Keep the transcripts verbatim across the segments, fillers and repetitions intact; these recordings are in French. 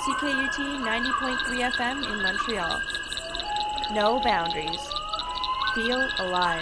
C K U T ninety point three F M in Montreal. No boundaries. Feel alive.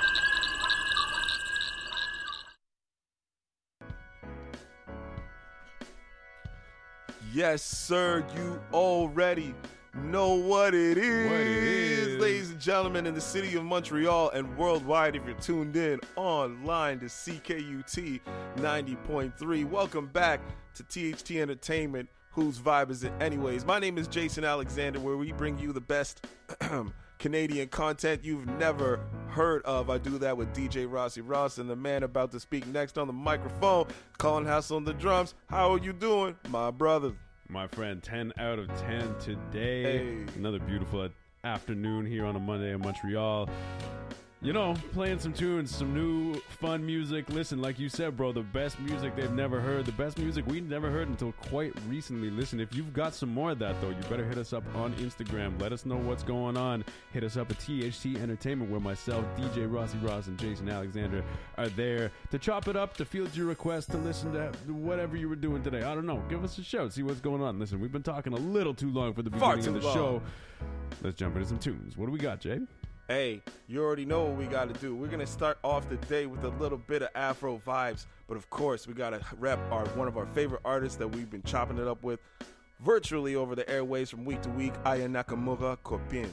Yes, sir, you already know what it is. What it is. Ladies and gentlemen, in the city of Montreal and worldwide, if you're tuned in online to C K U T ninety point three, welcome back to T H T Entertainment. Whose vibe is it anyways? My name is Jason Alexander, where we bring you the best Canadian content you've never heard of. I do that with D J Rossi Ross and the man about to speak next on the microphone, Colin Hassel on the drums. How are you doing, my brother? My friend, ten out of ten today. Hey. Another beautiful afternoon here on a Monday in Montreal. You know, playing some tunes, some new fun music. Listen, like you said, bro, the best music they've never heard, the best music we never heard until quite recently. Listen, if you've got some more of that, though, you better hit us up on Instagram. Let us know what's going on. Hit us up at T H T Entertainment, where myself, D J Rossi Ross, and Jason Alexander are there to chop it up, to field your requests, to listen to whatever you were doing today. I don't know. Give us a shout. See what's going on. Listen, we've been talking a little too long for the Far beginning of too the long. show. Let's jump into some tunes. What do we got, Jay? Hey, you already know what we got to do. We're going to start off the day with a little bit of Afro vibes. But of course, we got to rep our one of our favorite artists that we've been chopping it up with virtually over the airways from week to week, Aya Nakamura, Copine.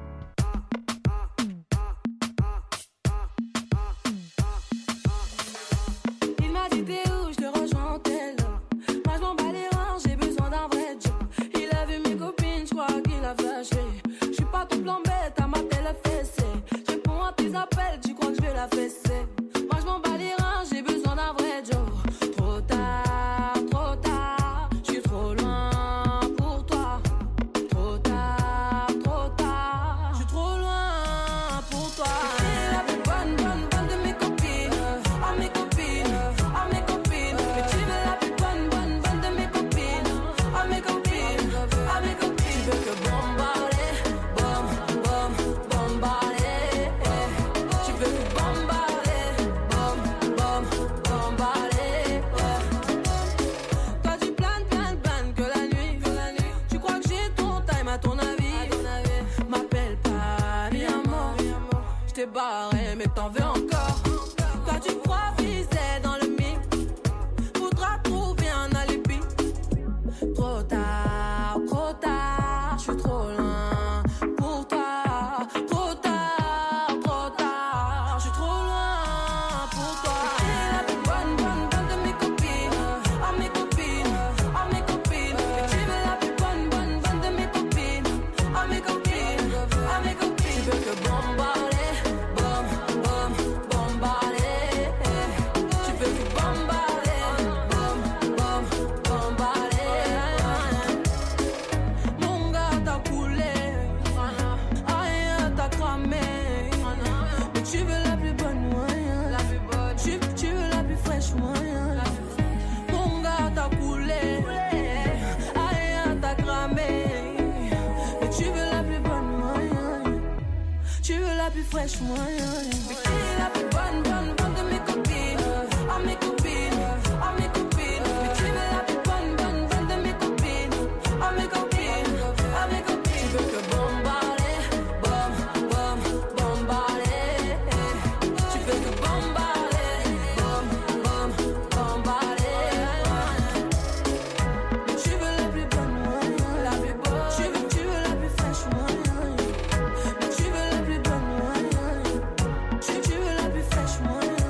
Il m'a dit t'es où, je te rejoins, t'es là. Moi je m'en bats les reins, j'ai besoin d'un vrai job. Il a vu mes copines, je crois qu'il a flashé. Je suis pas tout plan bête, à ma télé fessée. Je réponds à tes appels, tu crois que je vais la fesser. Moi je m'en bats les reins, j'ai besoin d'un vrai job. Trop tard, trop tard, je suis trop loin pour toi. Trop tard, trop tard, je suis trop loin pour toi. T'es la plus bonne, bonne, bonne de mes copines. Oh mes copines, oh mes copines. Mais tu veux la plus bonne, bonne, bonne de mes copines. Oh mes copines, oh mes copines. Tu veux que bombarder, bom, bom, bombarder. Tu veux que bombarder, bom, bom, bombarder. Toi tu planes, planes, planes que la nuit, que la nuit. Tu crois que j'ai ton time à ton avis? M'appelle pas, mi amor. J't'ai barré mais t'en veux encore. Toi tu crois viser dans le mix. Faudra trouver un alibi. Trop tard, trop tard, j'suis trop loin pour toi. Trop tard, trop tard, j'suis trop loin pour toi. T'es la plus bonne, bonne, bonne de mes copines. Oh mes copines, oh mes copines. Mais tu veux la plus bonne, bonne, bonne de mes copines. Oh mes copines, oh mes copines. Tu veux que bombarder, bom, bom, bombarder. Tu veux que bombarder, bom, bom, bombarder. Mon gars t'a coulé, aïe t'as cramé. Mais tu veux la plus bonne moyen, tu, tu veux la plus fraîche moyen. Mon gars t'a coulé, aïe t'as cramé. Mais tu veux la plus bonne moyen, tu veux la plus fraîche moyen. Mais qui est la plus bonne, bonne, bonne de mes copines? Oh mes copines, oh mes copines. Mais tu veux la plus bonne, bonne, bonne de mes copines? Oh mes copines, oh mes copines. Tu veux que bombarder, bom, bom, bombarder. Tu veux que bombarder, bom, bom, bombarder. Mais tu veux la plus bonne moyen, la plus bonne. Tu veux, tu veux la plus fraîche moyen. Mais tu veux la plus bonne moyen. Tu, tu veux la plus fraîche moyen.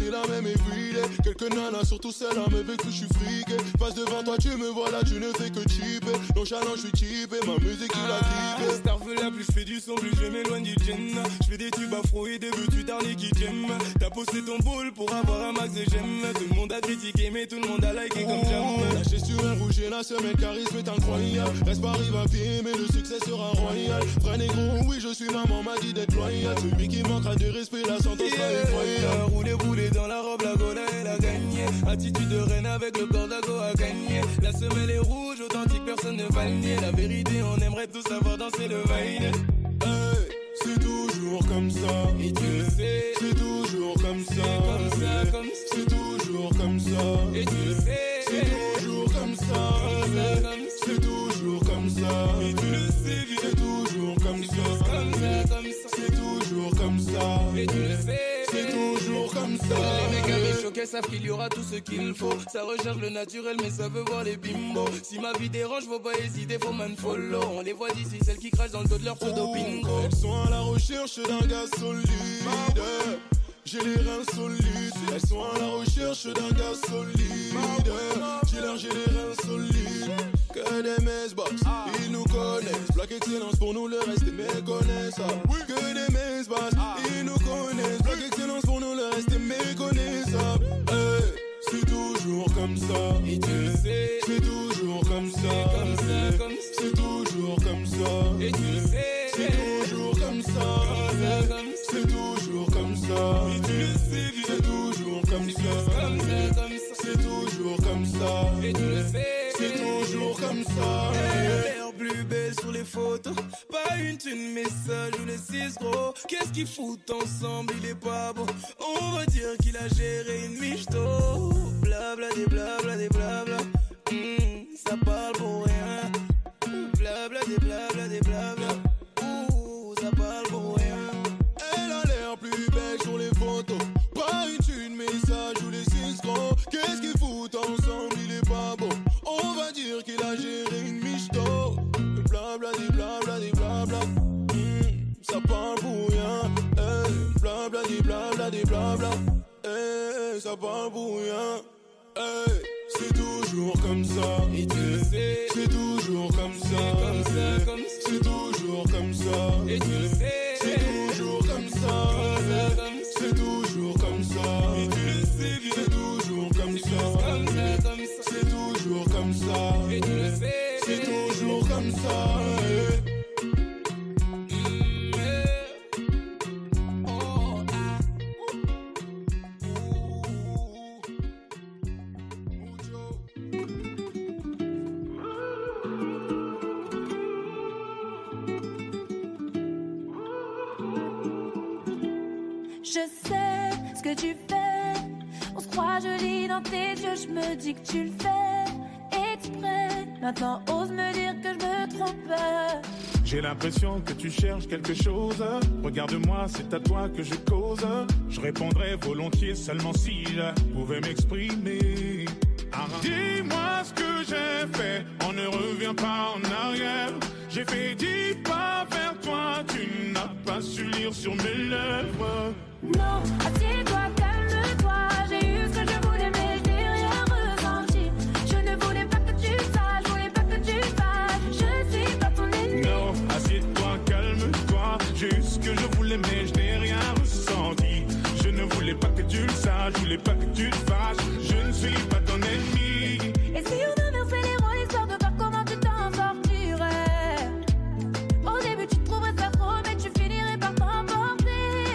c'est la même everyday. Quelques nanas, surtout celle à me veut que je suis friqué. Face devant toi, tu me vois là, tu ne fais que cheaper. Nonchalant, je suis cheapé, ma musique, tu l'as kiffé. Starfella, plus je fais du son, plus je m'éloigne du gin. Je fais des tubes afro et des vues, tu darnis qui t'aiment. T'as posté ton boule pour avoir un max de j'aime. Tout le monde a critiqué, mais tout le monde a liké comme j'aime. Lâché sur un rouge et là, ce mec charisme est incroyable. Reste pas arrive à pied, mais le succès sera royal. Frère négro, oui, je suis maman, m'a dit d'être loyal. Celui qui manquera de respect, la sentence sera effroyable. Rouler, rouler dans la robe, la gola, elle a gagné. Attitude de reine avec le corps d'Ago a gagné. La semelle est rouge, authentique, personne ne va le nier. La vérité, on aimerait tous savoir danser le vaine. Hey, c'est toujours comme ça. Et tu le sais, c'est toujours comme ça. Comme ça, comme ça. C'est toujours comme ça. Et tu le sais, c'est toujours comme ça. Comme ça, comme ça. C'est toujours comme ça. Et tu le sais, c'est toujours comme ça. Comme ça, comme ça. C'est toujours comme ça. Et tu le sais, c'est toujours comme ça. Les mecs avec choqués savent qu'il y aura tout ce qu'il faut. Ça recherche le naturel, mais ça veut voir les bimbos. Si ma vie dérange, faut pas hésiter, faut man follow. On les voit d'ici, celles qui crachent dans le dos de leur pseudo bingo. Elles sont à la recherche d'un gars solide. J'ai les reins solides. Elles sont à la recherche d'un gars solide. J'ai l'air, j'ai les reins solides. Que des mess-box, ils nous connaissent. Black Excellence pour nous, le reste est méconnaissable. Que des mess-box, ils nous connaissent. Black Excellence pour nous, le reste est méconnaissable. Hey, c'est toujours comme ça. Et tu le sais, c'est toujours comme ça. Comme ça, comme ça. C'est toujours comme ça. Et tu le sais, c'est toujours comme ça. Comme ça, comme ça. C'est toujours comme ça. Et tu le sais, c'est toujours comme ça. Comme ça, comme ça. C'est toujours comme ça. Et tu le sais, c'est toujours comme ça. Elle a l'air plus belle sur les photos. Pas une thune, message ou les six gros. Qu'est-ce qu'ils foutent ensemble, il est pas beau. On va dire qu'il a géré une michto. Blabla des blabla des blabla. Mmh, ça parle pour rien. Blabla des blabla des blabla. Ouh, ça parle pour rien. Elle a l'air plus belle sur les photos. Pas une thune, message ou les six gros. Qu'est-ce qu'ils foutent ensemble, il est pas beau. On va dire qu'il a géré une michto. Blabla des blabla des blabla. Mmh, ça parle pour rien. Hey, blabla des blabla des blabla. Hey, ça parle pour rien. Hey, c'est toujours comme ça. Et tu le sais, c'est toujours comme ça. Comme ça, comme ça. C'est toujours comme ça. Et tu le sais, c'est toujours comme ça. Comme ça, comme ça. C'est toujours comme ça. Et tu le sais, c'est toujours comme ça. Comme ça, comme ça. C'est toujours comme ça. Et tu le sais, c'est toujours comme ça. Je sais ce que tu fais. On se croit, je lis dans tes yeux. Je me dis que tu le fais exprès. Maintenant, ose me dire que je me trompe. J'ai l'impression que tu cherches quelque chose. Regarde-moi, c'est à toi que je cause. Je répondrais volontiers seulement si je pouvais m'exprimer. Ah, dis-moi ce que j'ai fait. On ne revient pas en arrière. J'ai fait dix pas vers toi. Tu n'as pas su lire sur mes lèvres. Non, assieds-toi, calme-toi. J'ai eu ce que je voulais, mais je n'ai rien ressenti. Je ne voulais pas que tu saches, je voulais pas que tu saches. Je suis pas ton ennemi. Non, assieds-toi, calme-toi. J'ai eu ce que je voulais, mais je n'ai rien ressenti. Je ne voulais pas que tu le saches, je voulais pas que tu te fâches. Je ne suis pas ton ennemi. Et si on inversait les rôles, histoire de voir comment tu t'en sortirais. Au début, tu te trouverais ça trop, mais tu finirais par t'emporter.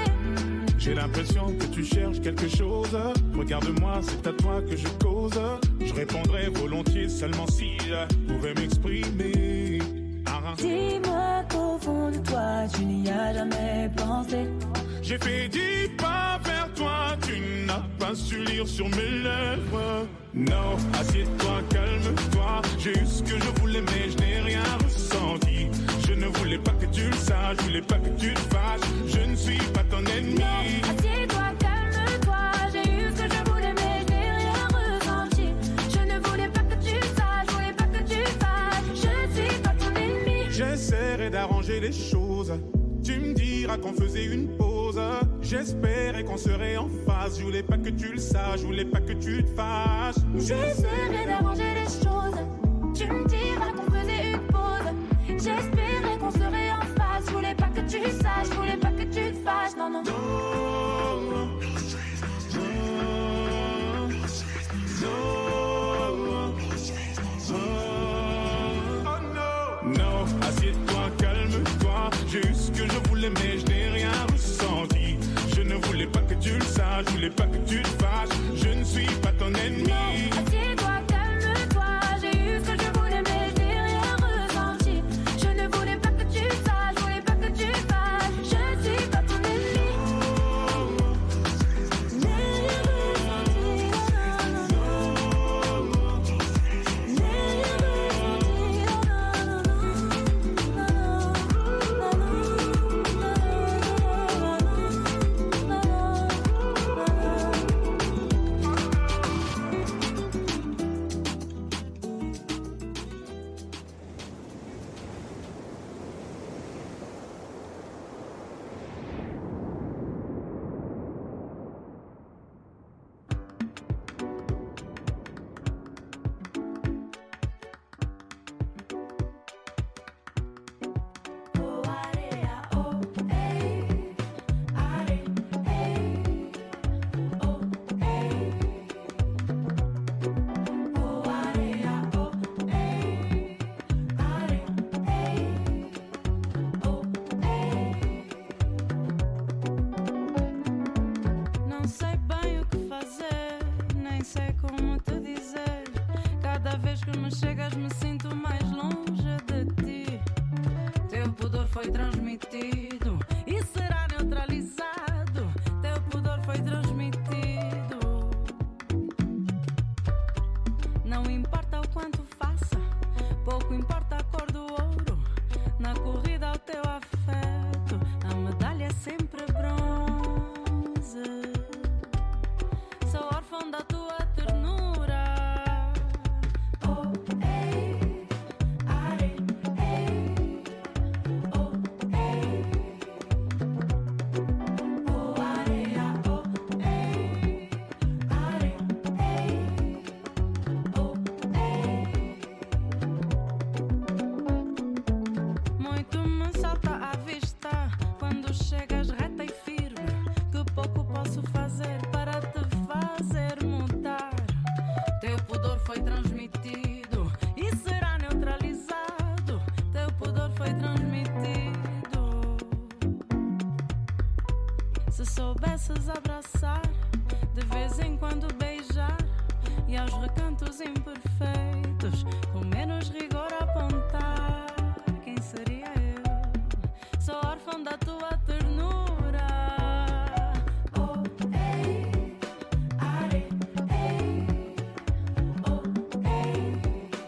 J'ai l'impression que tu cherches quelque chose. Regarde-moi, c'est à toi que je cause. Je répondrais volontiers seulement si je pouvais m'exprimer. Ah. Dis-moi qu'au fond de toi, tu n'y as jamais pensé. J'ai fait dix pas vers toi, tu n'as pas su lire sur mes lèvres. Non, assieds-toi, calme-toi. J'ai eu ce que je voulais, mais je n'ai rien ressenti. Je ne voulais pas que tu le saches, je voulais pas que tu te fâches. Je ne suis pas ton ennemi. Non, assieds-toi, calme-toi. J'ai eu ce que je voulais, mais je n'ai rien ressenti. Je ne voulais pas que tu le saches, je voulais pas que tu te fâches. Je ne suis pas ton ennemi. J'essaierai d'arranger les choses. Tu me diras qu'on faisait une pause. chose. J'espérais qu'on serait en phase. Je voulais pas que tu le saches, je voulais pas que tu te fâches. J'essaierai d'arranger les choses. Tu me diras qu'on faisait une pause. J'espérais qu'on serait en phase. Je voulais pas que tu le saches, je voulais pas que tu te fâches. Non, non. No, no, no, no. Assieds-toi, calme-toi. J'ai eu ce que je voulais, mais je n'ai rien ressenti. Je ne voulais pas que tu le saches, je voulais pas que tu te fâches. Je ne suis pas ton ennemi. Non, assieds-toi, calme-toi. J'ai eu ce que je voulais, mais je n'ai rien ressenti. Je ne voulais pas que tu le saches, je voulais pas que tu te fâches. Je ne suis pas ton ennemi. N'ai rien ressenti. N'ai rien Não sei bem o que fazer, nem sei como te dizer. Cada vez que me chegas me sinto mais longe de ti. Teu pudor foi transmitido e será neutralizado. Teu pudor foi transmitido. Não importa o quanto faça, pouco importa a cor do ouro. Na corrida ao teu afeto, a medalha é sempre bronze. Sou órfão da tua ternura. Oh, ei, ai, ei. Oh, ei. Oh, areia, oh, ei. Ai, ei. Oh, ei. Muito me salta à vista quando chegas reta e firme. Que pouco posso fazer para te fazer mudar. Teu pudor foi transmitido e será neutralizado. Teu pudor foi transmitido. Se soubesses abraçar, de vez em quando beijar, e aos recantos imperfeitos, com menos rigor apontar, quem seria eu? Sou órfão da tua ternura. Oh, ei, ai, ei. Oh, ei.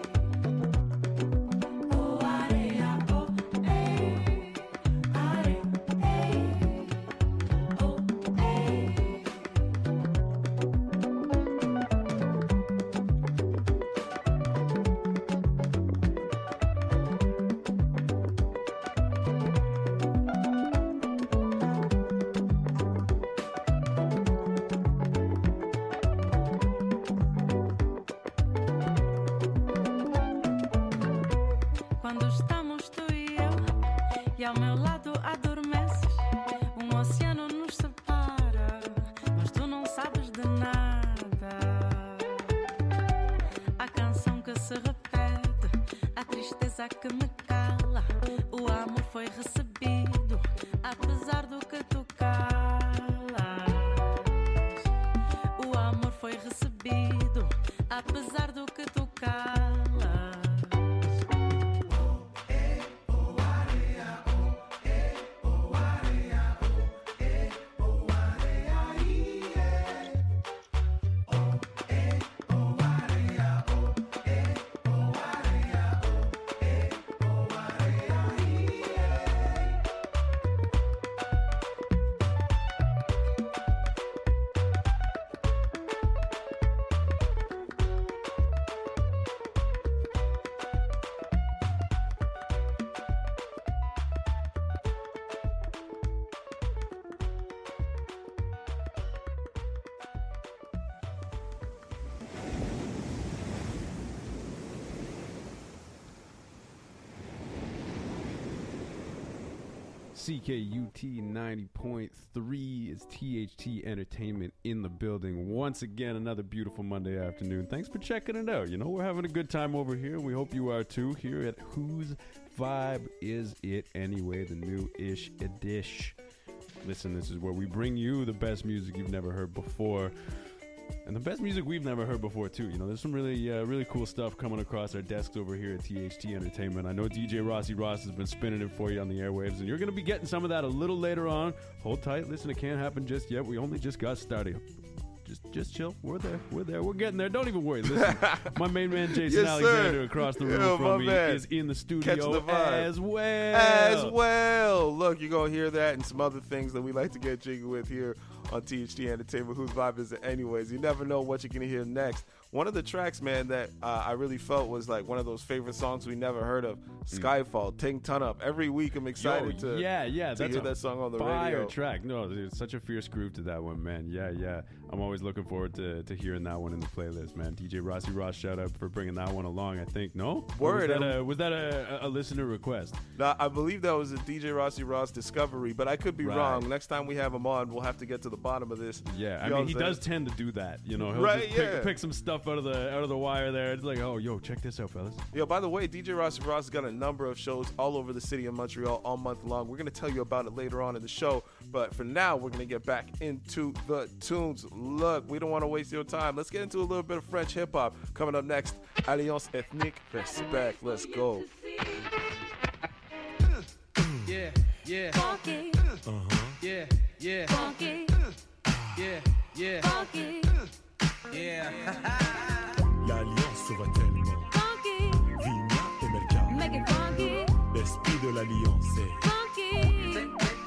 Oh, areia, oh, ei. Ai, ei. Oh, ei. Quando estamos tu e eu, e ao meu lado adormeces, um oceano nos separa, mas tu não sabes de nada. A canção que se repete, a tristeza que me cala, o amor foi recebido, apesar do que tu calas. O amor foi recebido, apesar do que tu calas. C K U T ninety point three is T H T Entertainment in the building. Once again, another beautiful Monday afternoon. Thanks for checking it out. You know, we're having a good time over here. We hope you are too here at Whose Vibe Is It Anyway, the new-ish edition. Listen, this is where we bring you the best music you've never heard before. And the best music we've never heard before, too. You know, there's some really uh, really cool stuff coming across our desks over here at T H T Entertainment. I know D J Rossi Ross has been spinning it for you on the airwaves, and you're going to be getting some of that a little later on. Hold tight. Listen, it can't happen just yet. We only just got started. Just just chill. We're there. We're there. We're getting there. Don't even worry. Listen, my main man, Jason Yes, Alexander, sir. across the room Yeah, from my me, man. is in the Catching studio the vibe. as well. As well. Look, you're going to hear that and some other things that we like to get jiggy with here on T H T Entertainment. Whose Vibe Is It Anyways? You never know what you're going to hear next. One of the tracks, man, that uh, I really felt was like one of those favorite songs we never heard of, Skyfall, Ting Ton Up. Every week I'm excited Yo, to, yeah, yeah, to that's hear a that song on the fire radio. track. No, there's such a fierce groove to that one, man. Yeah, yeah. I'm always looking forward to, to hearing that one in the playlist, man. D J Rossi Ross, shout out for bringing that one along, I think. No? Or Word. Was that, a, was that a, a listener request? Now, I believe that was a D J Rossi Ross discovery, but I could be Right. wrong. Next time we have him on, we'll have to get to the bottom of this. Yeah, I You know mean, what he I'm does saying? tend to do that. You know, he'll Right, just pick, yeah. pick some stuff out of the out of the wire there. It's like, oh, yo, check this out, fellas. Yo, by the way, D J Rossi Ross has got a number of shows all over the city of Montreal all month long. We're going to tell you about it later on in the show, but for now, we're going to get back into the tunes. Look, we don't want to waste your time. Let's get into a little bit of French hip-hop. Coming up next, Alliance Ethnique, Respect. Let's go. Yeah, yeah, Funky, yeah, yeah, funky, yeah, yeah, funky, yeah. L'alliance va tellement. funky, Vigna et Melka. make it funky, L'esprit de l'alliance est. funky,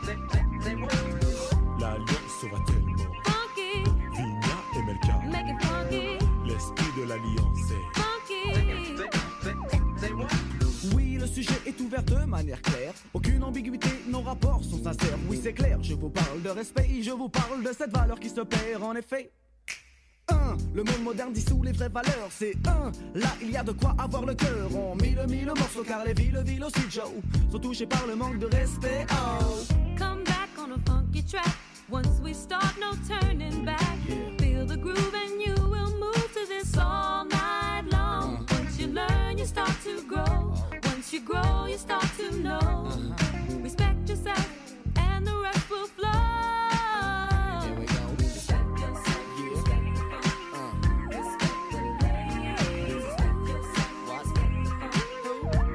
L'alliance va tellement. funky, Vigna et Melka. make it funky, L'esprit de l'alliance est. funky. Oui, le sujet est ouvert de manière claire. Aucune ambiguïté, nos rapports sont sincères. Oui, c'est clair, je vous parle de respect, je vous parle de cette valeur qui se perd en effet. Un, le monde moderne dissout les vraies valeurs. C'est un, là il y a de quoi avoir le cœur. On mille mille morceaux car les villes, villes aussi Joe sont touchées par le manque de respect. Oh. Come back on a funky track. Once we start, no turning back. Feel the groove and you will move to this all night long. Once you learn, you start to grow. Once you grow, you start to know. Respect yourself and the rest will flow. Respect yourself, respect the fun. Respect the ladies, respect yourself, respect the fun.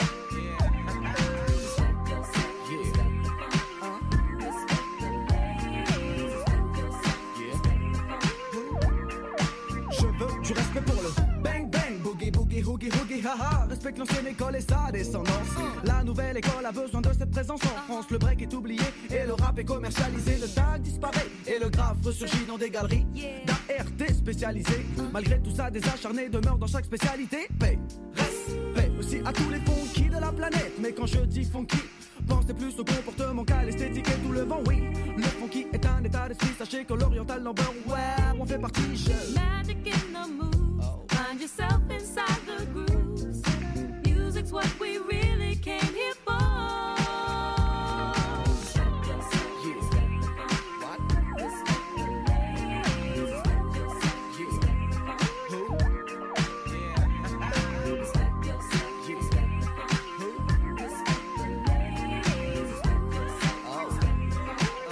Respect yourself, respect the fun. Respect the ladies, respect yourself, respect the fun. Je veux du respect pour le bang bang, boogie boogie hoogie hoogie haha. Respecte l'ancienne école et sa descendance. La nouvelle école a besoin de cette présence en France. Le break est oublié et le rap est commercialisé. Le tag disparaît et le graphe ressurgit dans des galeries d'A R T spécialisées. Malgré tout ça, des acharnés demeurent dans chaque spécialité. Paix, respect aussi à tous les funky de la planète. Mais quand je dis funky, pensez plus au comportement qu'à l'esthétique et tout le vent, oui. Le funky est un état d'esprit, sachez que l'oriental number, ouais, on fait partie, je... Magic in the moves. Find yourself inside the grooves. Music's what we really came here for. Respect yourself, respect the fun. Respect the ladies, respect yourself, respect the fun. Respect yourself, respect the fun. Respect the ladies, respect yourself, respect the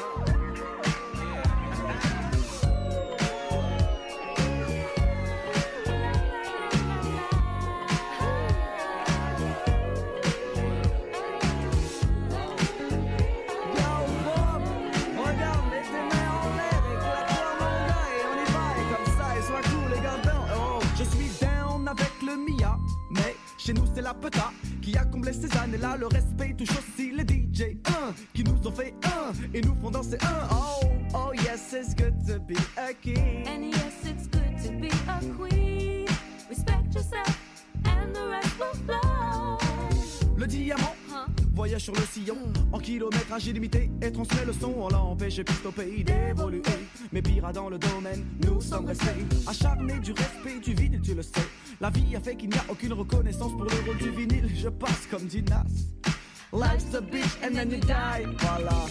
Regarde, mets tes mains en l'air, éclate-toi mon gars et on y va et comme ça et sois cool les gardons. Oh, je suis down avec le Mia, mais chez nous c'est la peta qui a comblé ces années-là. Le respect touche aussi les D J un qui nous ont fait un et nous font danser un. Oh, oh yes, it's good to be a king. And yes, it's good to be a queen. Respect yourself, and the rest will flow. Le diamant Huh? voyage sur le sillon en kilométrage illimité et transmet le son. On l'a empêché piste au pays d'évoluer. Mais pire dans le domaine, nous sommes restés acharnés du respect du vinyle, tu le sais. La vie a fait qu'il n'y a aucune reconnaissance pour le rôle du vinyle. Je passe comme dit Nas. Life's a bitch and then you die. Voilà.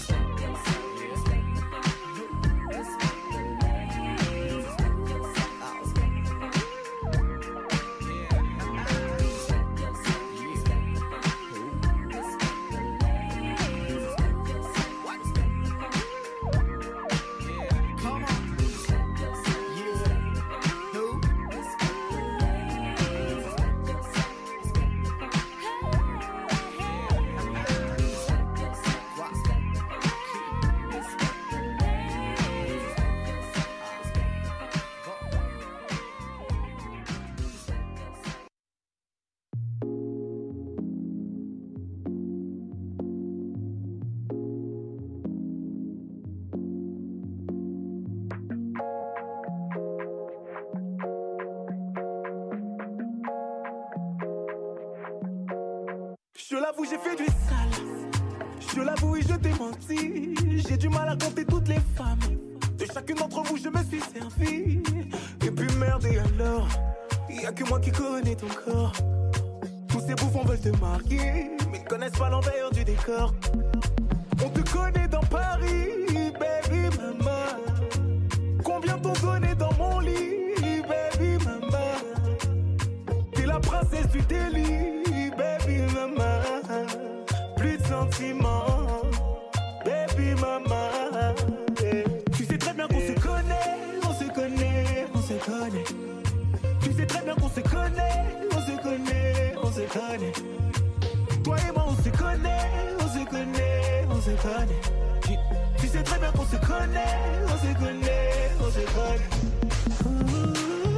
Je l'avoue, j'ai fait du sale. Je l'avoue, oui, je t'ai menti. J'ai du mal à compter toutes les femmes. De chacune d'entre vous, je me suis servi. Et puis merde, et alors? Y'a que moi qui connais ton corps. Tous ces bouffons veulent te marquer, mais ils connaissent pas l'envers du décor. On te connaît dans Paris, baby mama. Combien t'ont donné dans mon lit, baby mama. T'es la princesse du délit, baby mama. Plus de sentiments, baby mama. Yeah. Tu sais très bien qu'on se connaît, on se connaît, on se connaît. Tu sais très bien qu'on se connaît, on se connaît, on se connaît. Toi et moi on se connaît, on se connaît, on se connaît. Tu, tu sais très bien qu'on se connaît, on se connaît, on se connaît.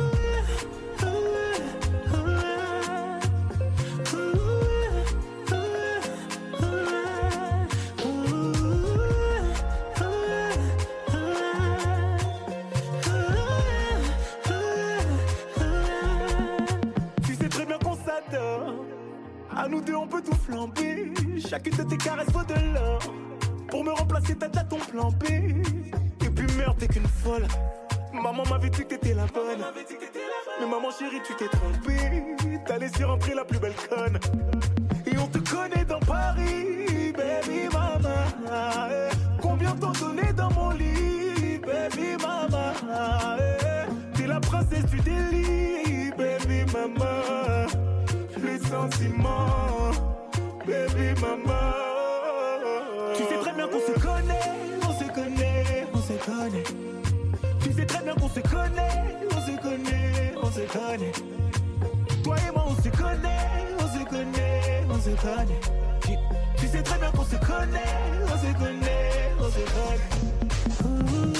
À nous deux on peut tout flamber. Chacune de tes caresses vaut de l'or. Pour me remplacer t'as déjà ton plan B. Et puis merde t'es qu'une folle. Maman m'avait dit que t'étais la bonne. Mais maman chérie tu t'es trompée. T'as laissé rentrer la plus belle conne. Et on te connaît dans Paris, baby mama. Combien t'ont donné dans mon lit, baby mama. T'es la princesse du délit, baby mama. Les sentiments, baby mama. Tu sais très bien qu'on se connaît, on se connaît, on se connaît. Tu sais très bien qu'on se connaît, on se connaît, on se connaît. Toi et moi on se connaît, on se connaît, on se connaît. Tu, tu sais très bien qu'on se connaît, on se connaît, on se connaît. Ouh.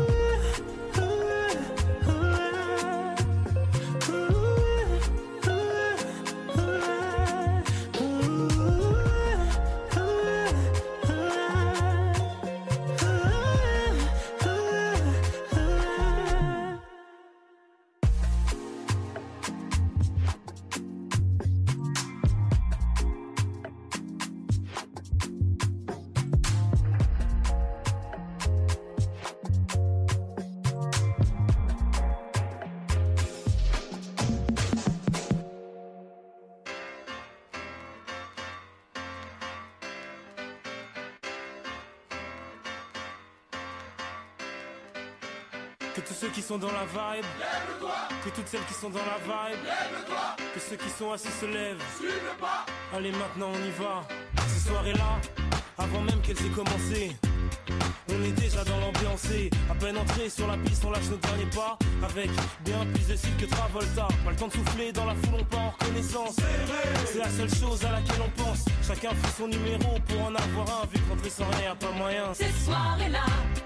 Que tous ceux qui sont dans la vibe, lève-toi. Que toutes celles qui sont dans la vibe, lève-toi. Que ceux qui sont assis se lèvent, suis le pas. Allez maintenant on y va. Ces soirées-là, avant même qu'elles aient commencé, on est déjà dans l'ambiance. À peine entré sur la piste, on lâche nos derniers pas. Avec bien plus de style que Travolta. Pas le temps de souffler, dans la foule on part en reconnaissance. C'est la seule chose à laquelle on pense. Chacun fait son numéro pour en avoir un. Vu qu'entrer sans rien y'a pas moyen. Ces soirées-là,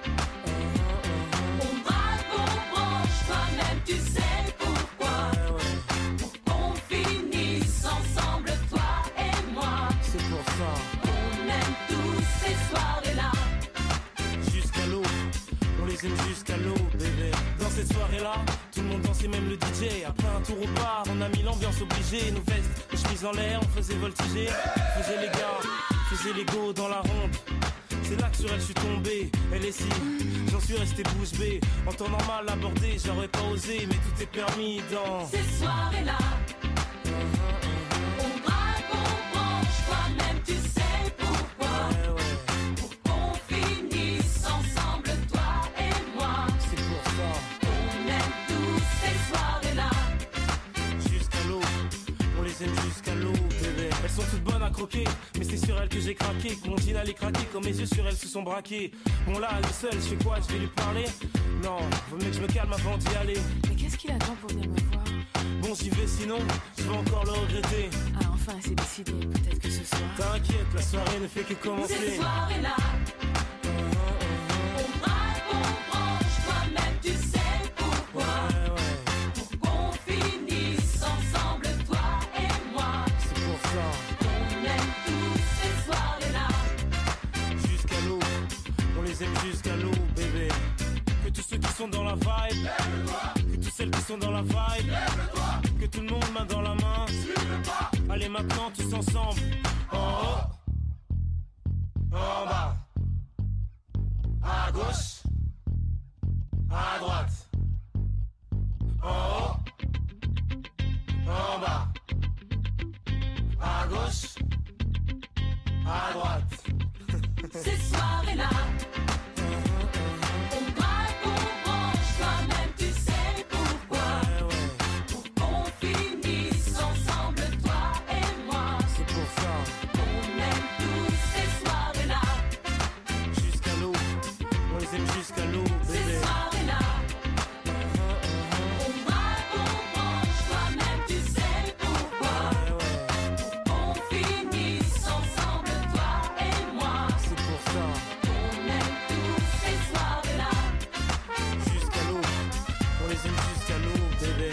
toi-même tu sais pourquoi. Pour qu'on finisse ensemble toi et moi. C'est pour ça on aime tous ces soirées-là. Jusqu'à l'eau, on les aime jusqu'à l'eau, bébé. Dans cette soirée-là, tout le monde dansait, même le D J. Après un tour au bar, on a mis l'ambiance obligée. Nos vestes, nos chemises en l'air, on faisait voltiger. On faisait les gars, faisait les go dans la ronde. C'est là que sur elle je suis tombé, elle est si, j'en suis resté bouche bée. En temps normal abordé, j'aurais pas osé, mais tout est permis dans ces soirées-là. On braque, on branche, toi-même tu sais provoquer. Mais c'est sur elle que j'ai craqué, que mon jean allait craquer, quand mes yeux sur elle se sont braqués. Bon là, elle est seule, je fais quoi, je vais lui parler? Non, vaut mieux que je me calme avant d'y aller. Mais qu'est-ce qu'il attend pour venir me voir? Bon, j'y vais, sinon, je vais encore le regretter. Ah, enfin, c'est décidé, peut-être que ce soir. T'inquiète, la soirée ne fait que commencer. Cette soirée-là, on braque, on branche, toi-même tu sais pourquoi. Ouais, ouais. Pour qu'on finisse ensemble, toi et moi. C'est pour ça. On aime tous ces soirées-là. Jusqu'à l'eau, on les aime jusqu'à l'eau, bébé. Que tous ceux qui sont dans la vibe, lève-toi. Que toutes celles qui sont dans la vibe, lève-toi. Que tout le monde main dans la main, suivez-moi. Allez maintenant tous ensemble. En haut, en bas, à gauche, à droite. En haut, en bas, à gauche, à droite. Ces soirées-là, on braque, on branche, toi-même tu sais pourquoi. Ouais, ouais. Pour qu'on finisse ensemble, toi et moi. C'est pour ça. On aime tous ces soirées-là, Jusqu'à l'eau, on les aime jusqu'à l'eau, ces bébé. soirées-là. On braque, on branche, toi-même tu sais pourquoi. Ouais, ouais. Pour qu'on finisse ensemble, toi et moi. C'est pour ça. On aime tous ces soirées-là. Jusqu'à l'eau, on les aime jusqu'à l'eau, bébé.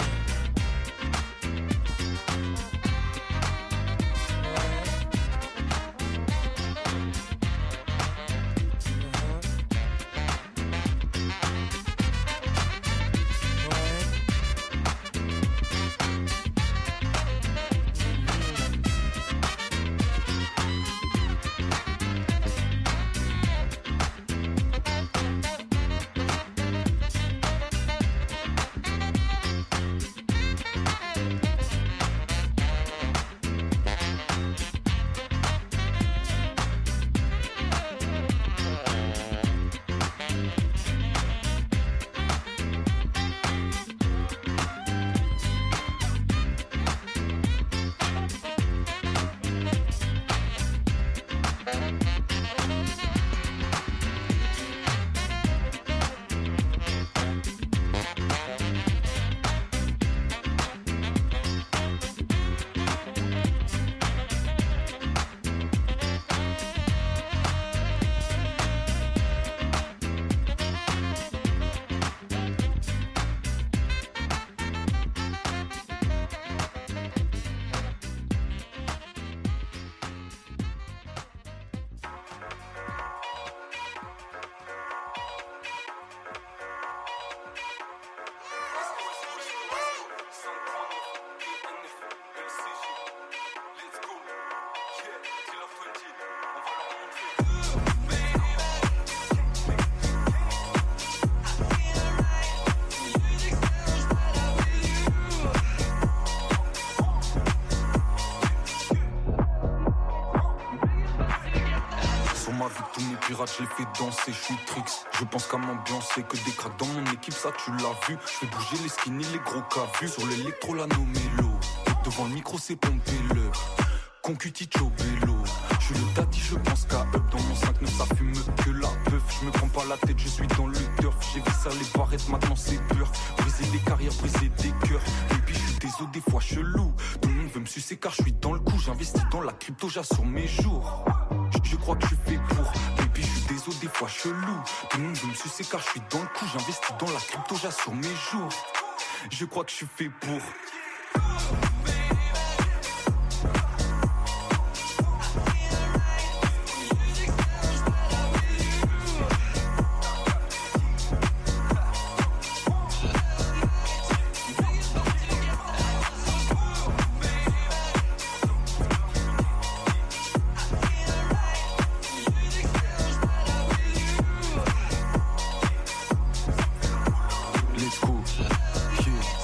Je les fais danser, je suis tricks. Je pense qu'à m'ambiancer, que des cracks dans mon équipe, ça tu l'as vu. Je fais bouger les skinny, les gros cavus. Sur l'électro, la nomélo. Devant le micro, c'est pompé le Concuticho vélo. Je suis le daddy, je pense qu'à up. Dans mon cinq neuf, ça fume que la peuf. Je me prends pas la tête, je suis dans le turf. J'ai vu ça les barrettes, maintenant c'est peur. Briser des carrières, briser des cœurs. Et puis je suis désolé, des fois chelou. Tout le monde veut me sucer car je suis dans le coup. J'investis dans la crypto, j'assure mes jours. Je crois que je suis fait pour. Et puis je suis désolé, des fois chelou. Tout le monde veut me sucer car je suis dans le coup. J'investis dans la crypto, j'assure mes jours. Je crois que je suis fait pour.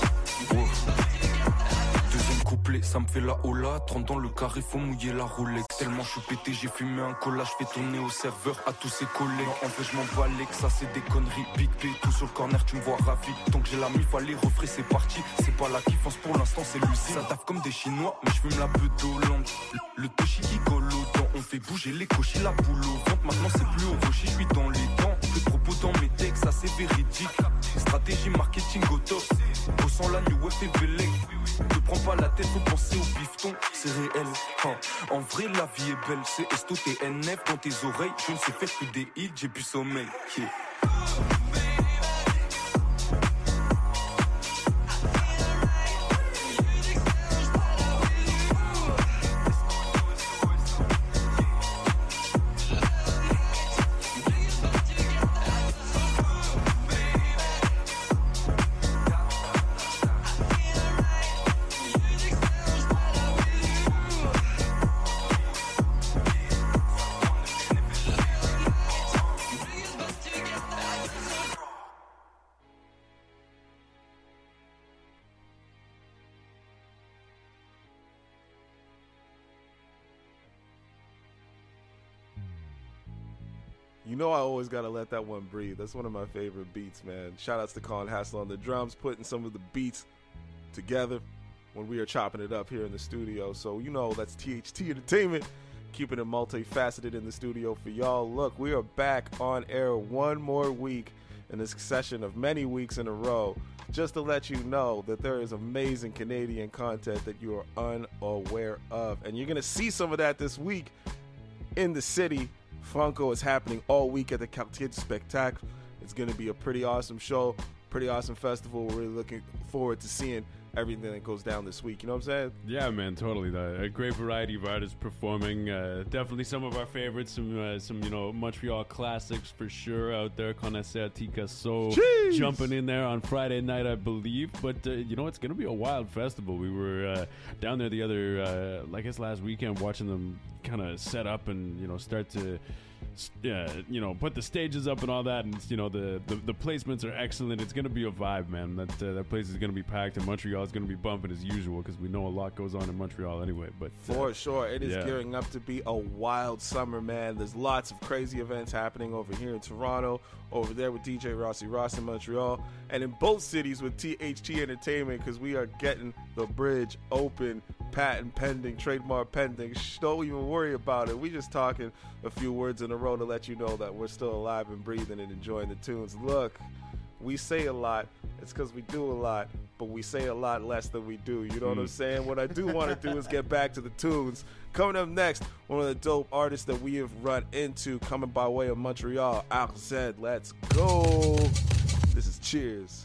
Ça me fait la hola, trente dans le carré, faut mouiller la Rolex. Tellement je suis pété, j'ai fumé un cola, je fais tourner au serveur à tous ses collègues. Non, en fait je m'en bats les que ça c'est des conneries. Big P, tout sur le corner, tu me vois ravi. Donc j'ai la mif, allez refrais, c'est parti. C'est pas la kiffance pour l'instant, c'est l'usine. Ça taffe comme des Chinois, mais je fume la peu d'Hollande. Le, le toshi qui colle aux dents, on fait bouger les cochis, la boule au ventre. Maintenant c'est plus au rocher, je suis dans les dents. Les propos dans mes textes, ça c'est véridique. Stratégie marketing au top. Bossant la new wave et Bélec. Ne prends pas la tête, faut penser au bifton. C'est réel, hein. En vrai la vie est belle. C'est Esto T N F dans tes oreilles. Je ne sais faire que des hits, j'ai plus sommeil, yeah. You know I always gotta let that one breathe. That's one of my favorite beats, man. Shout outs to Colin Hassel on the drums, putting some of the beats together when we are chopping it up here in the studio. So you know that's T H T Entertainment, keeping it multifaceted in the studio for y'all. Look, we are back on air one more week in a succession of many weeks in a row, just to let you know that there is amazing Canadian content that you are unaware of. And you're gonna see some of that this week in the city. Funko is happening all week at the Cartier du Spectacle. It's going to be a pretty awesome show, pretty awesome festival. We're really looking forward to seeing everything that goes down this week. You know what I'm saying? Yeah, man, totally. The, a great variety of artists performing. Uh, definitely some of our favorites, some, uh, some you know, Montreal classics for sure out there. Connaisseur Ticasso jumping in there on Friday night, I believe. But, uh, you know, it's going to be a wild festival. We were uh, down there the other, uh, I guess last weekend, watching them kind of set up and, you know, start to... Yeah, you know, put the stages up and all that, and you know the the, the placements are excellent. It's gonna be a vibe, man. That uh, that place is gonna be packed, and Montreal is gonna be bumping as usual because we know a lot goes on in Montreal anyway. But uh, for sure, it is yeah. gearing up to be a wild summer, man. There's lots of crazy events happening over here in Toronto, over there with D J Rossi Ross in Montreal, and in both cities with T H T Entertainment because we are getting the bridge open, patent pending, trademark pending. Shh, don't even worry about it. We just talking a few words in a row to let you know that we're still alive and breathing and enjoying the tunes. Look, we say a lot. It's because we do a lot, but we say a lot less than we do. You know mm. what I'm saying? What I do want to do is get back to the tunes. Coming up next, one of the dope artists that we have run into coming by way of Montreal, Al Zed. Let's go. This is Cheers.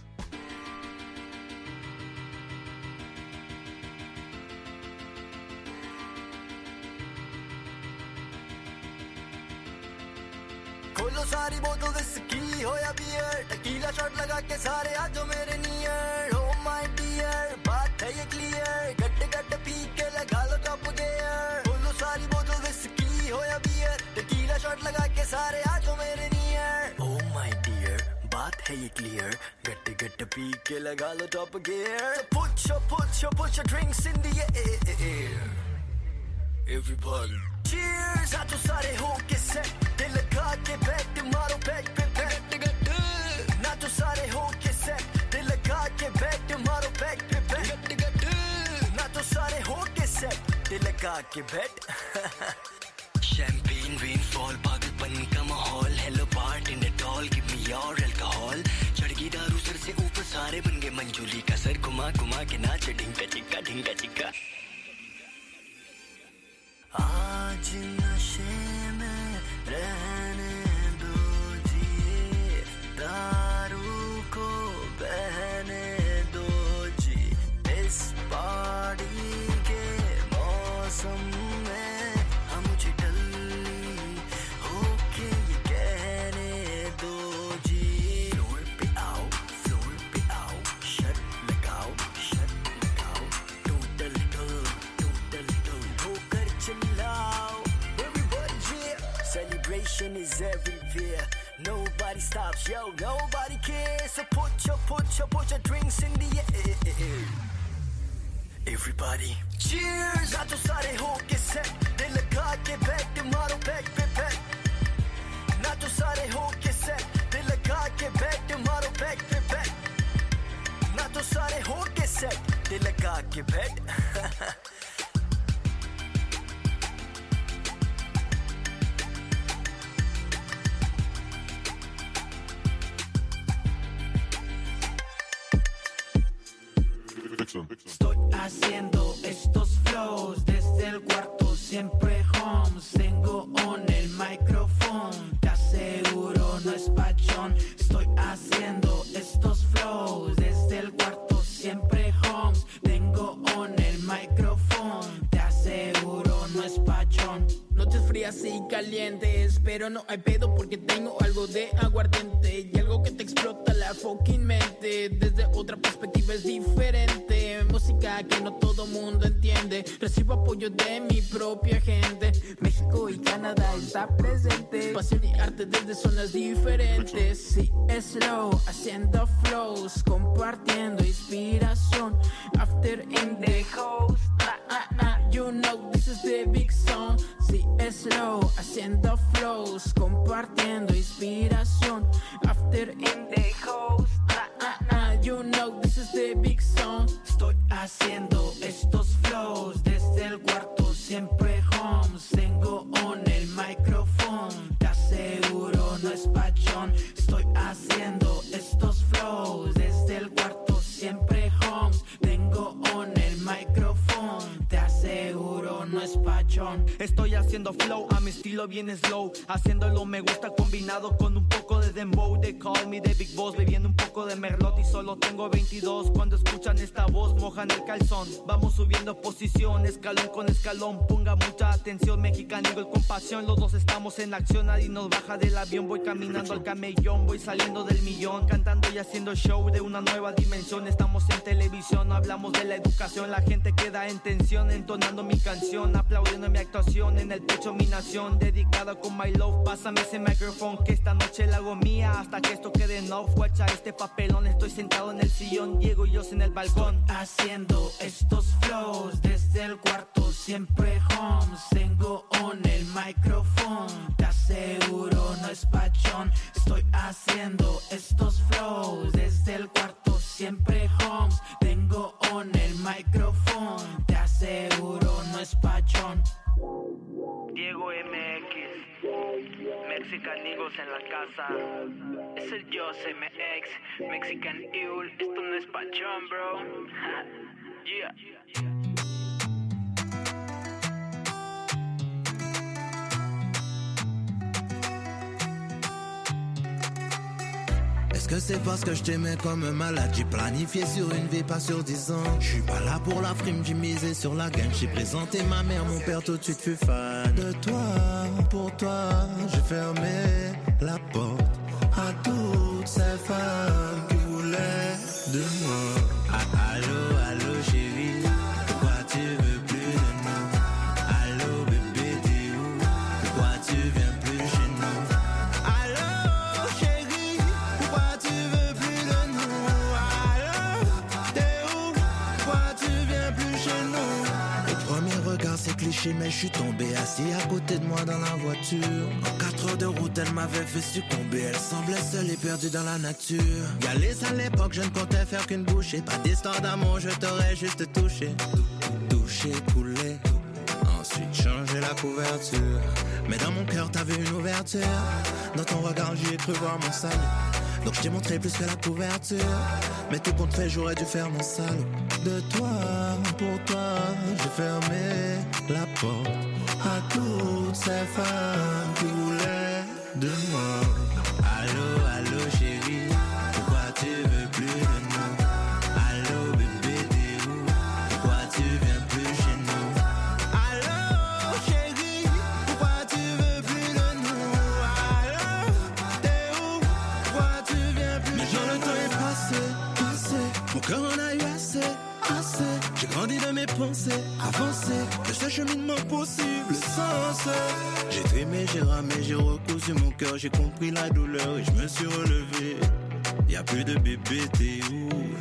खोलो सारी बोतल विस्की हो या beer tequila shot लगा के सारे आ जाओ मेरे नियर ओ माय डियर बात है ये क्लियर गट गट पी के लगा लो टॉप गियर खोलो सारी बोतल विस्की हो या बियर टकीला शॉट लगा के सारे आ जाओ मेरे नियर ओ माय डियर बात है ये क्लियर गट गट पी के लगा लो top gear put your put your put your drinks in the air everybody cheers आ तो सारे हो के सेट दिल लगा के बैठ मारो बैठ पे बैठ गट ना तो सारे हो के सेट दिल लगा के बैठ मारो बैठ पे बैठ गट ना तो सारे हो के सेट दिल लगा के बैठ शैंपेन रेनफॉल पागलपन का माहौल hello bartender doll give me your alcohol चढ़गी दारू सर से ऊपर सारे बन गए मंजूली का सर घुमा घुमा के नाच ढिंका चिक्का ढिंका चिक्का आज नशे में रहने दो जी दारू को बहने दो जी इस पार्टी के मौसम में हम चिटल्ली होके ये कहने दो जी फ्लोर पे आओ फ्लोर पे आओ शट लगाओ शट लगाओ टोटल टोटल टोटल चिल्लाओ everybody yeah celebration is everywhere nobody stops yo nobody cares so put your put your put your drinks in the air Everybody cheers आज सारे हो के set दिल लगा के बैठ मारो बैक पे बैक ना तो सारे हो के set दिल लगा के बैठ मारो बैक पे बैक ना तो सारे हो के set दिल लगा के बैठ Estoy haciendo estos flows desde el cuarto, siempre homes. Tengo on el micrófono, te aseguro no es pachón. Estoy haciendo estos flows desde el cuarto, siempre homes. Tengo on el micrófono, te aseguro no es pachón. Noches frías y calientes, pero no hay pedo porque tengo algo de aguardiente y algo que te explota la fucking mente. Desde otra perspectiva es diferente, música que no todo mundo entiende. Recibo apoyo de mi propia gente. México y Canadá está presente. Pasión y arte desde zonas diferentes. Sí, es slow, haciendo flows, compartiendo inspiración. After in the house, ah, ah, ah, you know this is the big song. Sí, es slow, haciendo flows, compartiendo inspiración. After in the house, ah, ah, ah, you know this is the big song. Estoy haciendo estos flows desde el cuarto, siempre homes. Tengo on el micrófono, te aseguro no es pachón. Estoy haciendo estos flows desde el cuarto, siempre homes. Tengo on el micrófono, te aseguro no es pachón. Estoy haciendo flow a mi estilo bien slow. Haciéndolo me gusta combinado con un poco de dembow. They call me the big boss, bebiendo un poco de merlot y solo tengo veintidós. Cuando escuchan esta voz mojan el calzón. Vamos subiendo posición, escalón con escalón. Ponga mucha atención, Mexican Eagle con pasión. Los dos estamos en acción, nadie nos baja del avión. Voy caminando al camellón, voy saliendo del millón. Cantando y haciendo show de una nueva dimensión. Estamos en televisión, no hablamos de la educación. La gente queda en tensión, entonando mi canción, aplaudiendo mi actuación. En el pecho mi nación, dedicada con my love. Pásame ese micrófono que esta noche la hago mía. Hasta que esto quede en off, guacha este papelón. Estoy sentado en el sillón, Diego y yo en el balcón. Estoy haciendo estos flows desde el cuarto, siempre homes. Tengo on el micrófono, te aseguro no es pachón. Estoy haciendo estos flows desde el cuarto, siempre homes. Tengo on el micrófono, te aseguro no es pachón. Diego M X, Mexican Eagles en la casa. Es el Dios M X, Mexican Eagle. Esto no es pachón, bro. Yeah. Est-ce que c'est parce que je t'aimais comme un malade? J'ai planifié sur une vie, pas sur dix ans. Je suis pas là pour la frime, j'ai misé sur la game. J'ai présenté ma mère, mon père tout de suite fut fan de toi. Pour toi, j'ai fermé la porte à toutes ces femmes qui voulaient de moi. Ah, allô, allô chérie, pourquoi tu veux plus de nous? Allô bébé, t'es où? Pourquoi tu viens plus chez nous? Allô chérie, pourquoi tu veux plus de nous? Allô, t'es où? Pourquoi tu viens plus chez nous? Le premier regard c'est cliché mais je suis tombé assis à côté de moi dans la voiture. En quatre heures de route elle m'avait fait succomber. Elle semblait seule et perdue dans la nature. Galice à l'époque je ne comptais faire qu'une bouchée. Pas d'histoire d'amour, je t'aurais juste touché. Touché, coulé, ensuite changer la couverture. Mais dans mon cœur t'avais une ouverture. Dans ton regard j'y ai cru voir mon salut. Donc je t'ai montré plus que la couverture. Mais tout compte fait j'aurais dû faire mon salaud. De toi, pour toi, j'ai fermé la porte à toutes ces femmes qui voulaient de moi. Allô, allô chérie, pourquoi tu veux plus de nous? Allô bébé, t'es où? Pourquoi tu viens plus chez nous? Allô chérie, pourquoi tu veux plus de nous? Allô, t'es où? Pourquoi tu viens plus Mais genre le temps est passé, passé. Mon cœur en a eu assez, assez. J'ai grandi de mes pensées, avancé de ce cheminement possible, sans J'ai trémé, j'ai ramé, j'ai recousu mon cœur. J'ai compris la douleur et je me suis relevé. Y'a plus de bébé, t'es où?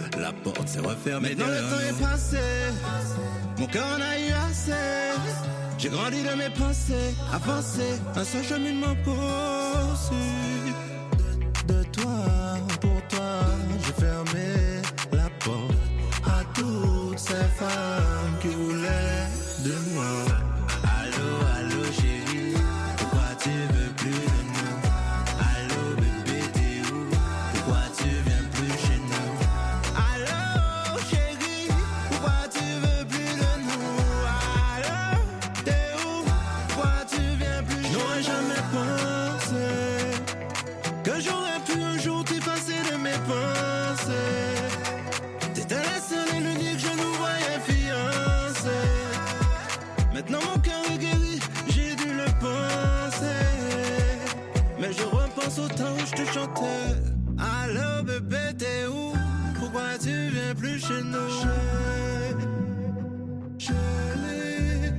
la porte s'est refermée. Maintenant le temps est passé, mon cœur en a eu assez. J'ai grandi de mes pensées, avancé, un seul cheminement poursuit. De, de toi, pour toi, j'ai fermé la porte à toutes ces femmes qui voulaient de moi. Allô, allô chérie, pourquoi tu veux plus de nous? Allô bébé, t'es où? Pourquoi tu viens plus chez nous? Allô chérie, pourquoi tu veux plus de nous? Allô, t'es où? Pourquoi tu viens plus chez nous? J'aurais jamais pensé que j'aurais pu un jour t'effacer de mes pensées. T'étais la seule et l'unique, je nous voyais fiancés. Maintenant mon cœur est guéri, j'ai dû le penser. Mais je repense au temps où je te chantais. Allô bébé, t'es où? Pourquoi tu viens plus chez nous? Chérie,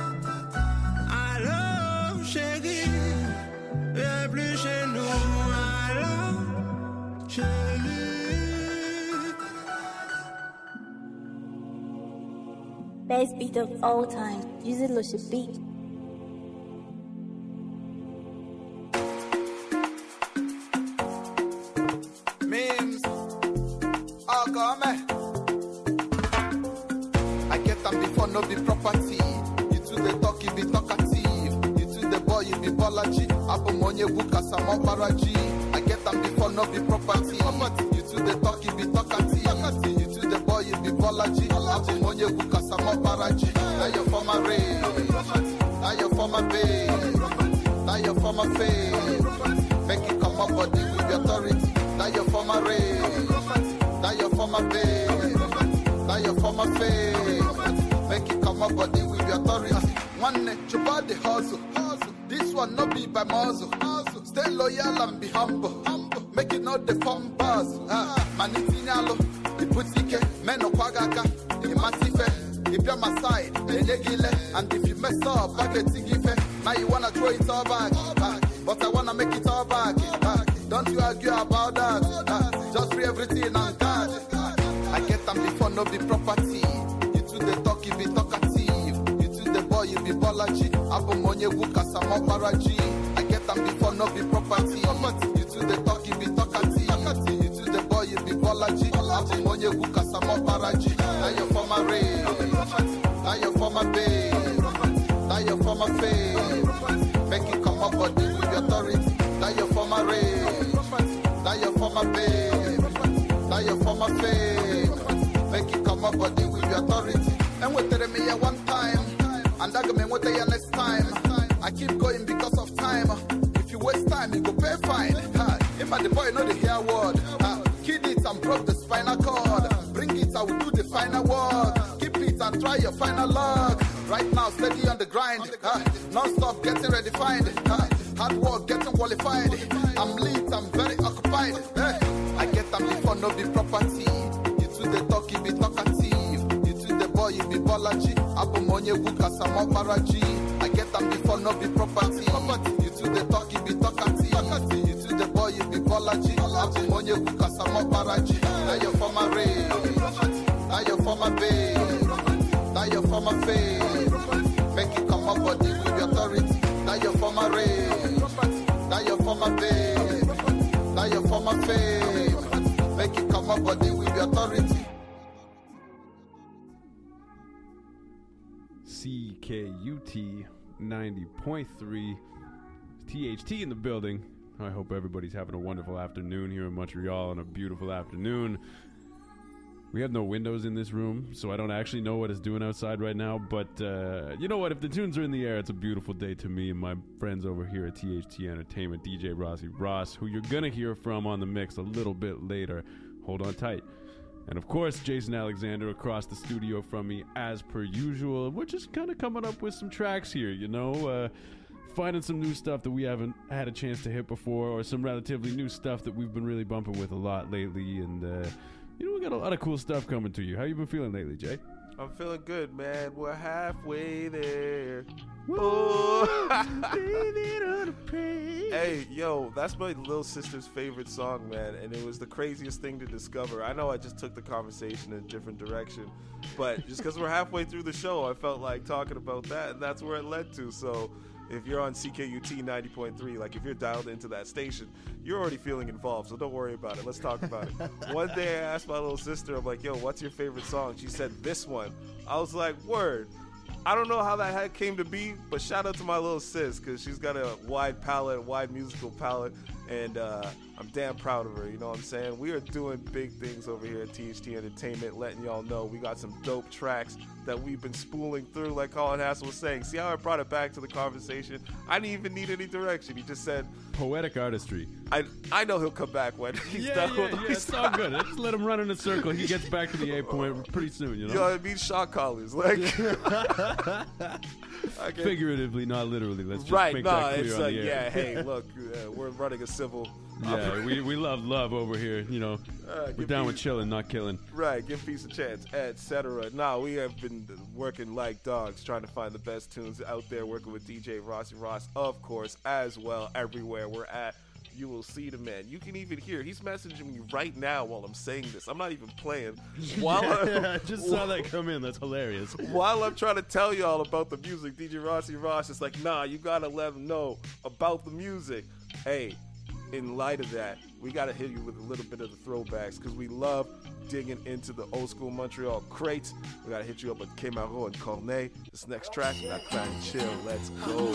allô chérie, viens plus chez nous. Allô chérie. Best beat of all time. Use it, Lucia beat. Memes, oh come I get them before no be property. You to the talk, you be talkative. You to the boy, you be bolaji. Abu monye buka samo baraji. I get them before no be property. You to the talk, you be talkative. You to the boy, you be bolaji. Abu monye buka samo baraji. Now you for my rain. Now you for my babe. Now you for my fame. Make it come up body with authority. Now you for my rain. Now you for my babe. Now you for my fame. Make it come up body with authority. One neck, your body hustle. This one no be by muzzle. Stay loyal and be humble. Make it not the fun buzz. Maniti nyalo, iputike, meno kwagaka, imasife. If you're my side, and if you mess up, I get to give it. Now you wanna throw it all back, uh, but I wanna make it all back. Uh, don't you argue about that? Uh, just free everything and God. I get them before no be property. You to the talk, you be talkative. You to the boy, you be bolaji. Abu monye wuka samo baraji. I get them before no be property. You to the talk, you be talkative. You to the boy, you be bolaji. Abu monye wuka samo baraji. Now you for my rain. Now you for my babe. Now you for my fame. Make it come up body with authority. Now you for my rain. Now you for my babe. Now you for my fame. Make it come up body with authority. And we tell me one time. And that me what the next time. I keep going because of time. If you waste time, you go pay fine. If the boy know the hair word. Uh, kid it and broke the spinal cord. Bring it, I will do the final work. Keep it and try your final luck. Right now, steady on the grind. Uh, non-stop getting ready, find uh, hard work, getting qualified. I'm lit, I'm very occupied. Uh, I get them before no be property. You to the talk, you be talkative. You to the boy, you be bolaji. Abu monye wuka samo baraji. I get them before no be property. You to the talk, you be talkative. You to the boy, you be bolaji. Abu monye wuka samo baraji. Now you for my rain. Now you for my babe. Now you for my fame. Make it come up body with authority. Now you for my rain. Now you for my babe. Now you for my fame. Make it come up body with authority. C K U T ninety point three. T H T in the building. I hope everybody's having a wonderful afternoon here in Montreal on a beautiful afternoon. We have no windows in this room, so I don't actually know what it's doing outside right now. But uh, you know what? If the tunes are in the air, it's a beautiful day to me and my friends over here at T H T Entertainment, D J Rossi Ross, who you're going to hear from on the mix a little bit later. Hold on tight. And of course, Jason Alexander across the studio from me as per usual. We're just kind of coming up with some tracks here, you know, uh, finding some new stuff that we haven't had a chance to hit before, or some relatively new stuff that we've been really bumping with a lot lately. And, uh, you know, we got a lot of cool stuff coming to you. How you been feeling lately, Jay? I'm feeling good, man. We're halfway there. Oh, leave it on the page. Hey, yo, that's my little sister's favorite song, man, and it was the craziest thing to discover. I know I just took the conversation in a different direction, but just because we're halfway through the show, I felt like talking about that, and that's where it led to. So if you're on C K U T ninety point three, like if you're dialed into that station, you're already feeling involved, so don't worry about it. Let's talk about it. One day I asked my little sister, I'm like, yo, what's your favorite song? She said this one. I was like, word. I don't know how that came to be, but shout out to my little sis, because she's got a wide palette, a wide musical palette, and uh, I'm damn proud of her, you know what I'm saying? We are doing big things over here at T H T Entertainment, letting y'all know we got some dope tracks that we've been spooling through, like Colin Hassel was saying. See how I brought it back to the conversation? I didn't even need any direction. He just said... Poetic artistry. I I know he'll come back when he's yeah, done yeah, with yeah, it's all good. Just let him run in a circle. He gets back to the A point pretty soon, you know? You know what I mean? Shot callers. Like... Okay. Figuratively, not literally. Let's just right, make nah, that clear it's on like, the yeah, air. hey, look, uh, we're running a civil. Yeah, we, we love love over here, you know. Uh, we're down with chilling, not killing. Right, give peace a chance, et cetera. Nah, we have been working like dogs, trying to find the best tunes out there, working with D J Rossi Ross, of course, as well, everywhere we're at. You will see the man. You can even hear. He's messaging me right now while I'm saying this. I'm not even playing. While yeah, I, yeah, I just saw that come in. That's hilarious. While I'm trying to tell y'all about the music, D J Rossi Ross is like, nah, you got to let him know about the music. Hey, in light of that, we got to hit you with a little bit of the throwbacks because we love digging into the old school Montreal crates. We got to hit you up with Kemaro and Corneille. This next track, we got Clan Chill. Let's go.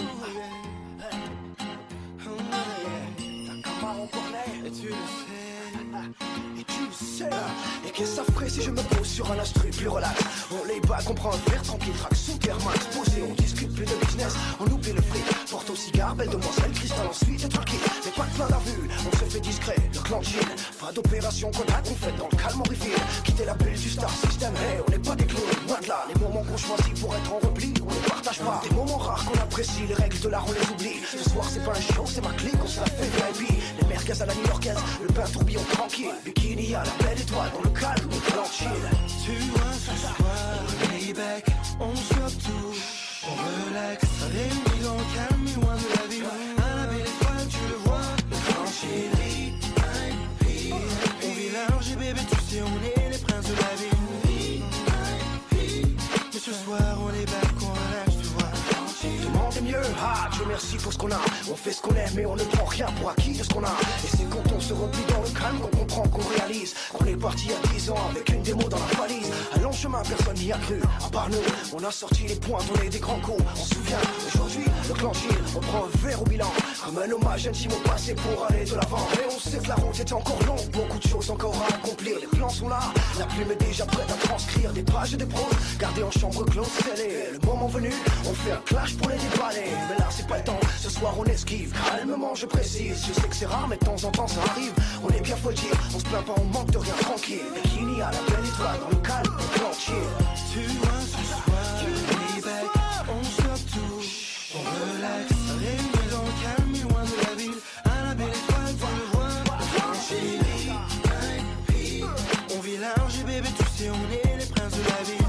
Et tu le sais, et tu le sais. Et qu'est-ce que ça ferait si je me pose sur un instru plus relax? On les bat, on prend un verre tranquille, track sous terre, max posé, on discute plus de business, on oublie le fric. Porte au cigare, belle demoiselle, cristal ensuite et tranquille. Mais pas de plein d'à vue, on se fait discret, le clan de Gilles. Pas d'opération contact, on fait dans le calme, on refill. Quitter la bulle du star system, hey, on n'est pas des clowns, loin de là. Les moments qu'on choisit pour être en repli, on ne partage pas. Des moments rares qu'on apprécie, les règles de l'art, on les oublie. Ce soir, c'est pas un show, c'est ma clique, on se la fait V I P. Les merguez à la new-yorkaise, le pain tourbillon tranquille. Bikini à la belle étoile, dans le calme, on plan chill. Tu vois ce soir, Layback, on stoppe tout, on relaxe. Réunis dans le calme, loin de la ville. À la belle étoile, tu le vois, le plan chill. On vit large et bébé, tu sais, on est les princes de la ville. Mais ce soir, on est back, on relaxe, tu vois. Demandez mieux, ah, Dieu merci pour ce qu'on a. On fait ce qu'on aime mais on ne prend rien pour acquis de ce qu'on a. Et c'est quand on se replie dans le calme qu'on comprend, qu'on réalise qu'on est parti à dix ans avec une démo dans la valise. À long chemin, personne n'y a cru, à part nous. On a sorti les points, donné des grands coups. On se souvient, aujourd'hui, le clan Gilles, on prend un verre au bilan. Comme un hommage intime au passé pour aller de l'avant. Et on sait que la route est encore longue, beaucoup de choses encore à accomplir. Les plans sont là, la plume est déjà prête à transcrire des pages et des proses, gardées en chambre close, scellées. Le moment venu, on fait un clash pour les déballer. Mais là c'est pas le temps, ce soir on esquive. Calmement je précise, je sais que c'est rare mais de temps en temps ça arrive. On est bien faut le dire, on se plaint pas, on manque de rien, tranquille. Bikini à la belle étoile, dans le calme, on plan chill. Tu vois ce soir, Layback, on stoppe tout, on relaxe. Réunis dans le calme, loin de la ville. À la belle étoile, tu le vois, le plan chill. On vit large et bébé, tu sais, on est les princes de la ville.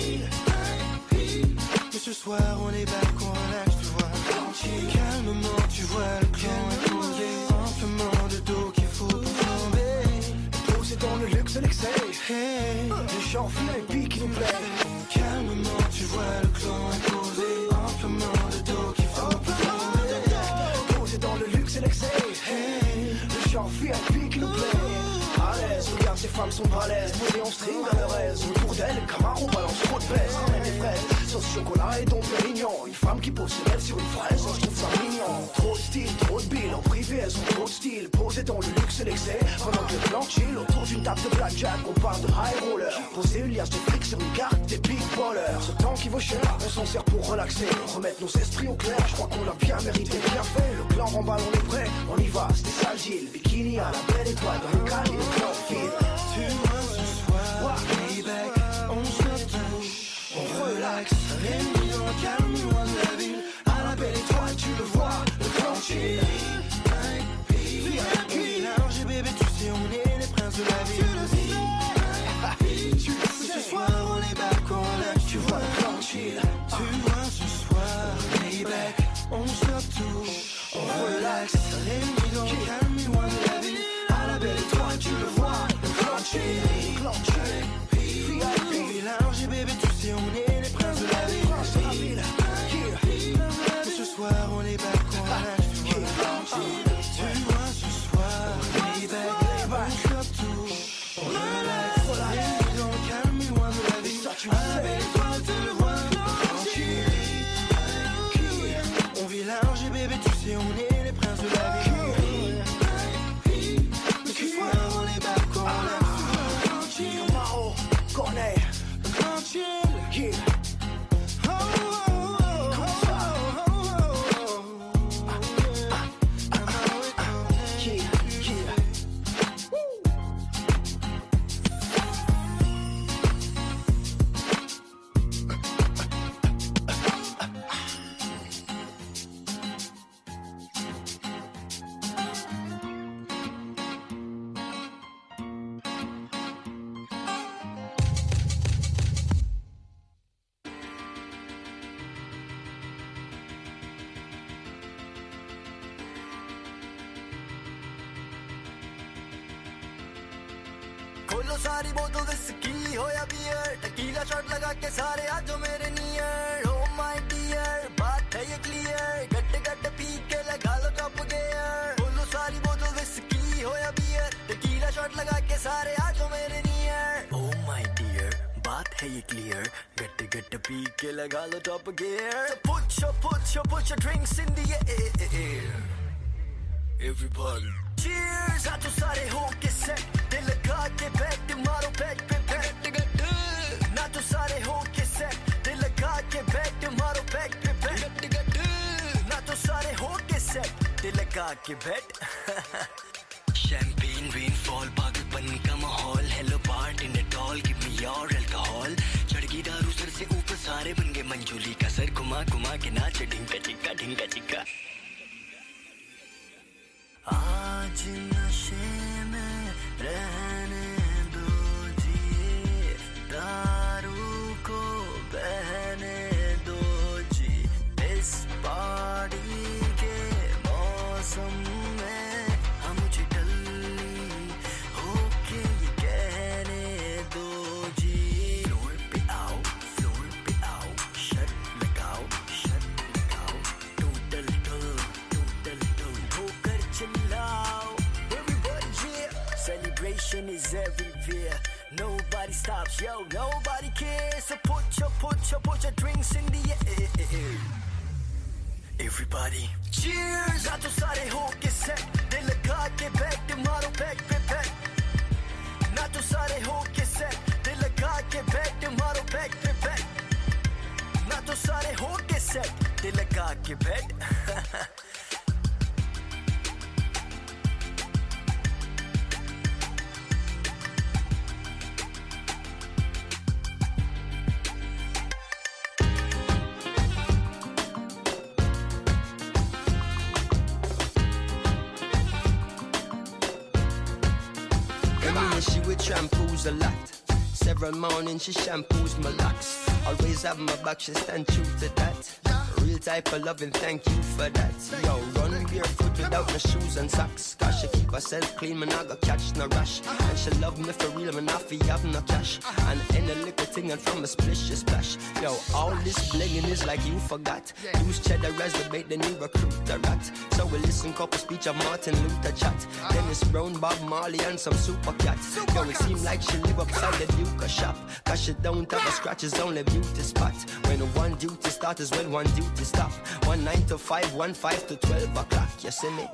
Mais ce soir, on est back, on relaxe, tu vois. Calmement, tu vois, le clan est posé. Amplement de dos qu'il faut pour tomber. Posé dans le luxe et l'excès, hey, le chant V I P qui nous plaît. Calmement, tu vois, le clan est posé. Amplement de dos qu'il faut pour tomber. Posé dans le luxe et l'excès, hey, le chant V I P qui nous plaît. À l'aise, regarde ces femmes sont balèzes. Posées en string à leur aise. Autour d'elles, le Camaro balance trop de pèse. Ramène des fraises, sauce chocolat et donc Pérignon. Une femme qui pose ses lèvres sur une fraise, je trouve ça mignon. Trop de style, trop de billes. En privé, elles ont trop de style. Posées dans le luxe et l'excès. Pendant que le plan chill, autour d'une table de blackjack, on parle de high roller. Poser une liasse de fric sur une carte des big ballers. Ce temps qui vaut cher, on s'en sert pour relaxer. Remettre nos esprits au clair, je crois qu'on l'a bien mérité, bien fait. Le clan remballe, on est prêt, on y va, c'était ça le deal. Bikini à la belle étoile, dans le calme et le clan file. Tu vois ce soir, Layback, on stoppe tout, on relaxe. Réunis dans le calme, loin de la ville. À la belle étoile, tu le vois, le clan chill. On est large et bébé, tu sais, on est les princes de la ville. Ce soir, on est back, on relaxe, tu vois, le clan chill. Tu vois ce soir, Layback, on stoppe tout, on relaxe. relax. Les millions qui aiment loin de la vie. À la belle étoile, tu le vois. Le clan Chili, clan Chili. V I P, village et bébé, tu sais, on est les princes de la ville. Princes de la ville, yeah. Et ce soir, on est back on la tu vois, ce soir, on est back, on club tout. On relax, les millions qui aiment loin de la vie. À la belle étoile, tu le vois. On vit large et bébé, tu sais, on est les princes de la vie. Mais ce soir, on est back, on l'a chill. Mao, Corneille, le grand chill. Yeah. Oh, oh, oh, oh, oh, oh. Ah, ah, ah, ah, yeah, yeah. खोलो सारी बोतल विस्की हो या beer tequila shot लगा के सारे आ जाओ मेरे नियर ओ माय डियर बात है ये क्लियर गट्टे गट्टे पी के लगा लो टॉप गियर खोलो सारी बोतल विस्की हो या बियर टकीला शॉट लगा के सारे आ जाओ मेरे नियर ओ माय डियर बात है ये क्लियर गट्टे गट्टे पी के लगा लो top gear put your put your put your drinks in the air everybody cheers आ तो सारे हो के सेट दिल लगा के बैठ मारो बैठ पे बैठ ना तो सारे हो के सेट दिल लगा के बैठ मारो बैठ पे बैठ ना तो सारे हो के सेट दिल लगा के बैठ शैंपेन रेनफॉल पागलपन का माहौल hello party it all give me your alcohol चढ़गी दारू सर से ऊपर सारे बन गए मंजूली का सर घुमा घुमा के नाच ढिंका चिक्का ढिंका चिक्का आज नशे में रहने दो जी दारू को बहने दो जी इस पार्टी के मौसम में हम चिटल्ली होके ये कहने दो जी फ्लोर पे आओ फ्लोर पे आओ शट लगाओ शट लगाओ टोटल टोटल ठोकर चिल्लाओ everybody yeah celebration is everywhere nobody stops yo nobody cares so put your put your put your drinks in the air everybody cheers आ तो सारे हो के सेट दिल लगा के बैठ मारो बैठ पे बैठ ना तो सारे हो के सेट दिल लगा के बैठ मारो बैठ पे बैठ ना तो सारे हो के सेट दिल लगा के बैठ She with shampoos a lot. Several mornings she shampoos my locks. Always have my back, she stand true to that. Real type of loving, thank you for that. Yo, run barefoot without no shoes and socks. Cause she keep herself clean, man, I got catch no rush. And she love me for real, man, I feel have no cash. And any little thing and from a splish, she splash. Yo, all this blinging is like you forgot. Use cheddar as the bait, then you recruit the rat. So we listen couple speech of Martin Luther chat. Dennis Brown, Bob Marley and some super cat. Yo, it seem like she live upside the Duke shop. Cause she don't have a scratch, it's only beauty spot. When one duty start is when one duty stop. One nine to five, one five to twelve o'clock. You see me?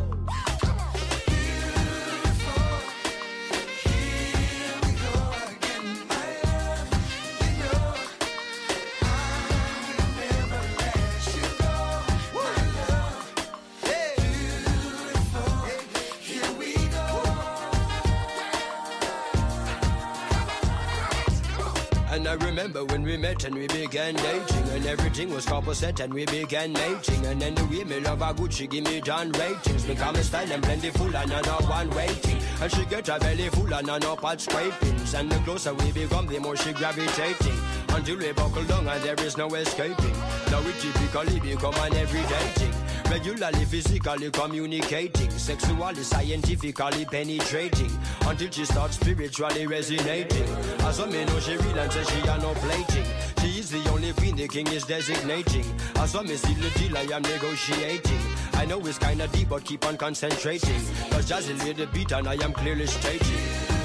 And I remember when we met and we began dating, and everything was couple set and we began mating. And then the way me love her good, she give me John ratings. Because my style and plentiful and another one waiting. And she get her belly full and an up at scrapings. And the closer we become, the more she gravitating. Until we buckle down and there is no escaping. Now we typically become an everyday thing. Regularly, physically communicating, sexually, scientifically penetrating, until she starts spiritually resonating. As a man, she realizes that she are no plating. She is the only queen the king is designating. As a man, see the deal I am negotiating. I know it's kinda deep, but keep on concentrating. Cause Jazzy lay the beat and I am clearly stating.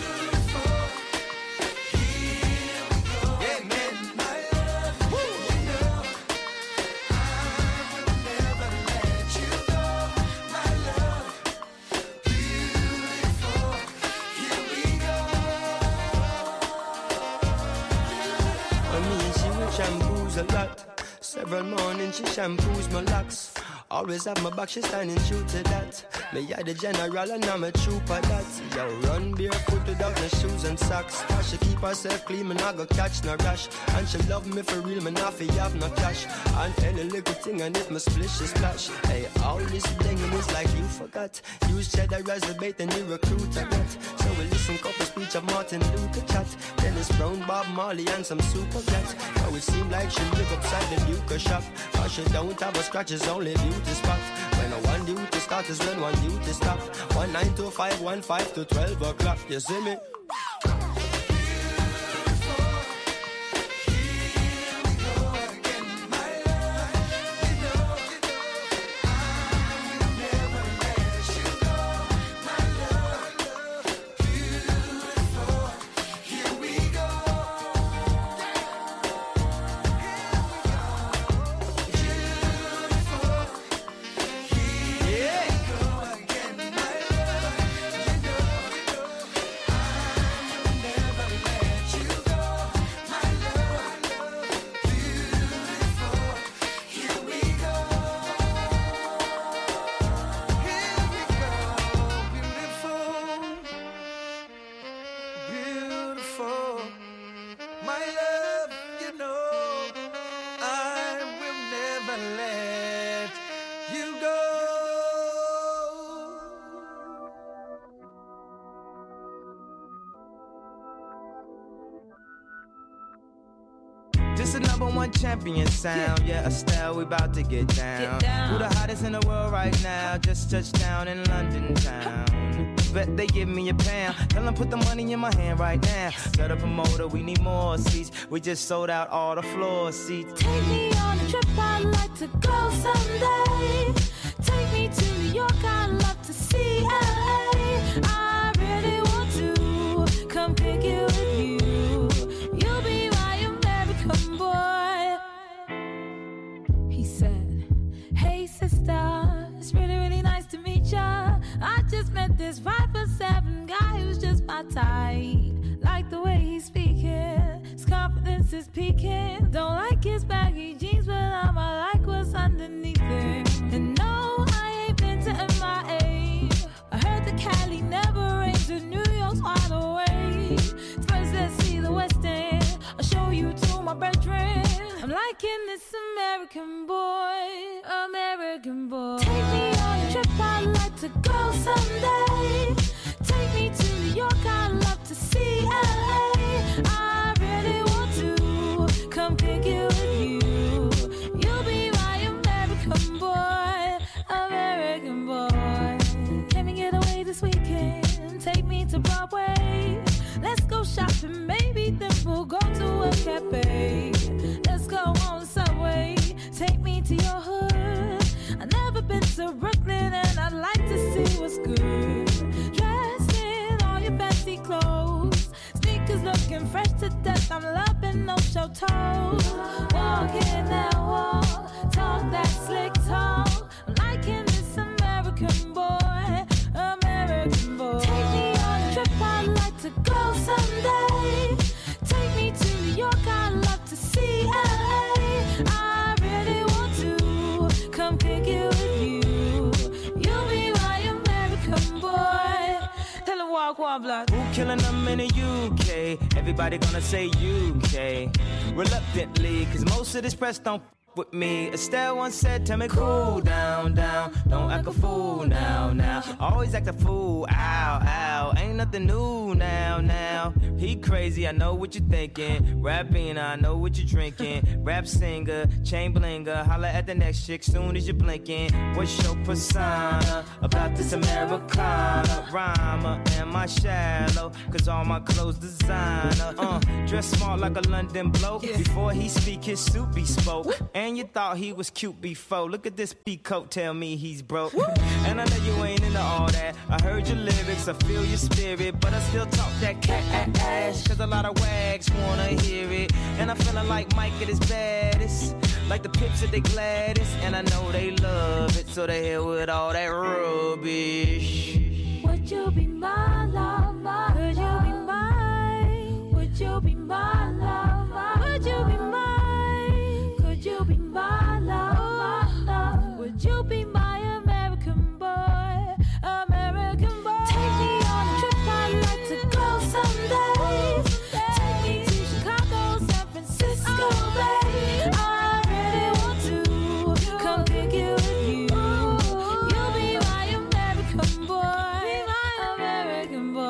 A lot. Several mornings she shampoos my locks. Always have my back, she standing true to that. Me are the general and I'm a trooper that. Yo, run barefoot without no shoes and socks. Cause she keep herself clean, me not go catch no rash. And she love me for real, me not fi have no cash. And any little thing and if my splish is splash. Hey, all this blinging is like you forgot. Use cheddar as a bait and you recruit a rat. So we listen couple speech of Martin Luther chat. Dennis Brown, Bob Marley and some super cats. Now it seem like she live upside the Duke shop. Cause she don't have a scratch, it's only beauty spot. When I want you to start is when one you to stop. One nine to five, one five to twelve o'clock. You see me? This is number one champion sound. Yeah, Estelle, we about to get down. Get down. Who the hottest in the world right now? Just touched down in London town. Bet they give me a pound. Tell them put the money in my hand right now. Set up a motor, we need more seats. We just sold out all the floor seats. Take me on a trip, I'd like to go someday. Take me to New York, I'd love to see L A. I really want to come pick you with you. You'll be my American boy. He said, hey sister, it's really, really nice to meet ya. I just met this five foot seven guy who's just my type. Like the way he's speaking, his confidence is peaking. Don't like his baggy jeans, but I'ma like what's underneath it. And no, I ain't been to M I A. I heard the Cali never rains and New York's wide awake. First let's see the West End, I'll show you to my bedroom. I'm liking this American boy, American boy. Take me on a trip, I'd like to go someday. Take me to New York, I'd love to see L A. I really want to come pick you with you. You'll be my American boy, American boy. Can we get away this weekend? Take me to Broadway. Let's go shopping, maybe then we'll go to a cafe. Let's go on the subway, take me to your hood. I've never been to Brooklyn and I'd like to see what's good. Dressed in all your fancy clothes, sneakers looking fresh to death. I'm loving no show toes. Walking that wall, talk that slick talk. I'm liking this American boy, American boy. Take me on a trip, I'd like to go someday. Take me to New York, I'd love to see L A. I really want to come pick you with you. You'll be my American boy. Tell him walk one block. Who killing them in the U K? Everybody gonna say U K. Reluctantly, cause most of this press don't f- with me. Estelle once said, tell me cool down, down. Don't act a fool now. now, now. Always act a fool, ow, ow. Ain't nothing new now, now. He crazy, I know what you're thinking. Rapping, I know what you're drinking. Rap singer, chain blinger. Holla at the next chick soon as you're blinking. What's your persona about this Americana? Rhymer, am I shallow? Cause all my clothes designer. Uh, dress smart like a London bloke. Before he speak, his suit be spoke. And you thought he was cute before. Look at this peacoat, tell me he's broke. And I know you ain't into all that. I heard your lyrics, I feel your spirit, but I still talk that cat ass. Cause a lot of wags wanna hear it. And I'm feeling like Mike at his baddest. Like the Pips at the Gladys. And I know they love it, so they hell with all that rubbish. Would you be my lover? Could you be mine? Would you be my lover? Would you be mine? Could you be my lover? Would you be my American boy? American boy. Take me on a trip, I'd like to go someday. Take me to Chicago, San Francisco, babe. I really want to come pick you with you. You'll be my American boy, my American boy.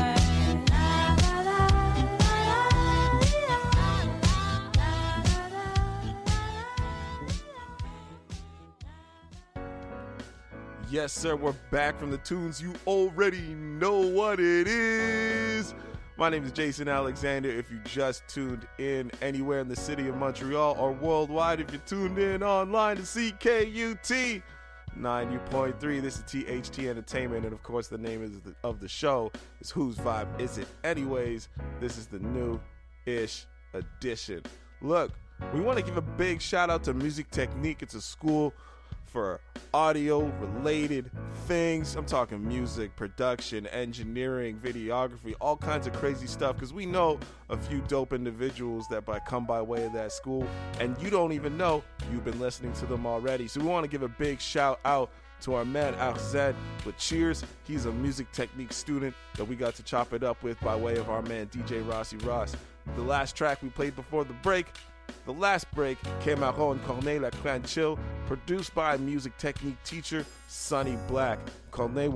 Yes, sir, we're back from the tunes. You already know what it is. My name is Jason Alexander. If you just tuned in anywhere in the city of Montreal or worldwide, if you tuned in online to C K U T ninety point three, this is T H T Entertainment, and of course the name is the, of the show is Whose Vibe Is It Anyways? This is the new-ish edition. Look, we want to give a big shout out to Music Technique. It's a school for audio-related things. I'm talking music, production, engineering, videography, all kinds of crazy stuff, because we know a few dope individuals that by come by way of that school, and you don't even know you've been listening to them already. So we want to give a big shout out to our man Arzed with Cheers. He's a Music Technique student that we got to chop it up with by way of our man D J Rossi Ross. The last track we played before the break, the last break, Cameron Corneille La Clan Chill, produced by Music Technique teacher Sonny Black. Corneille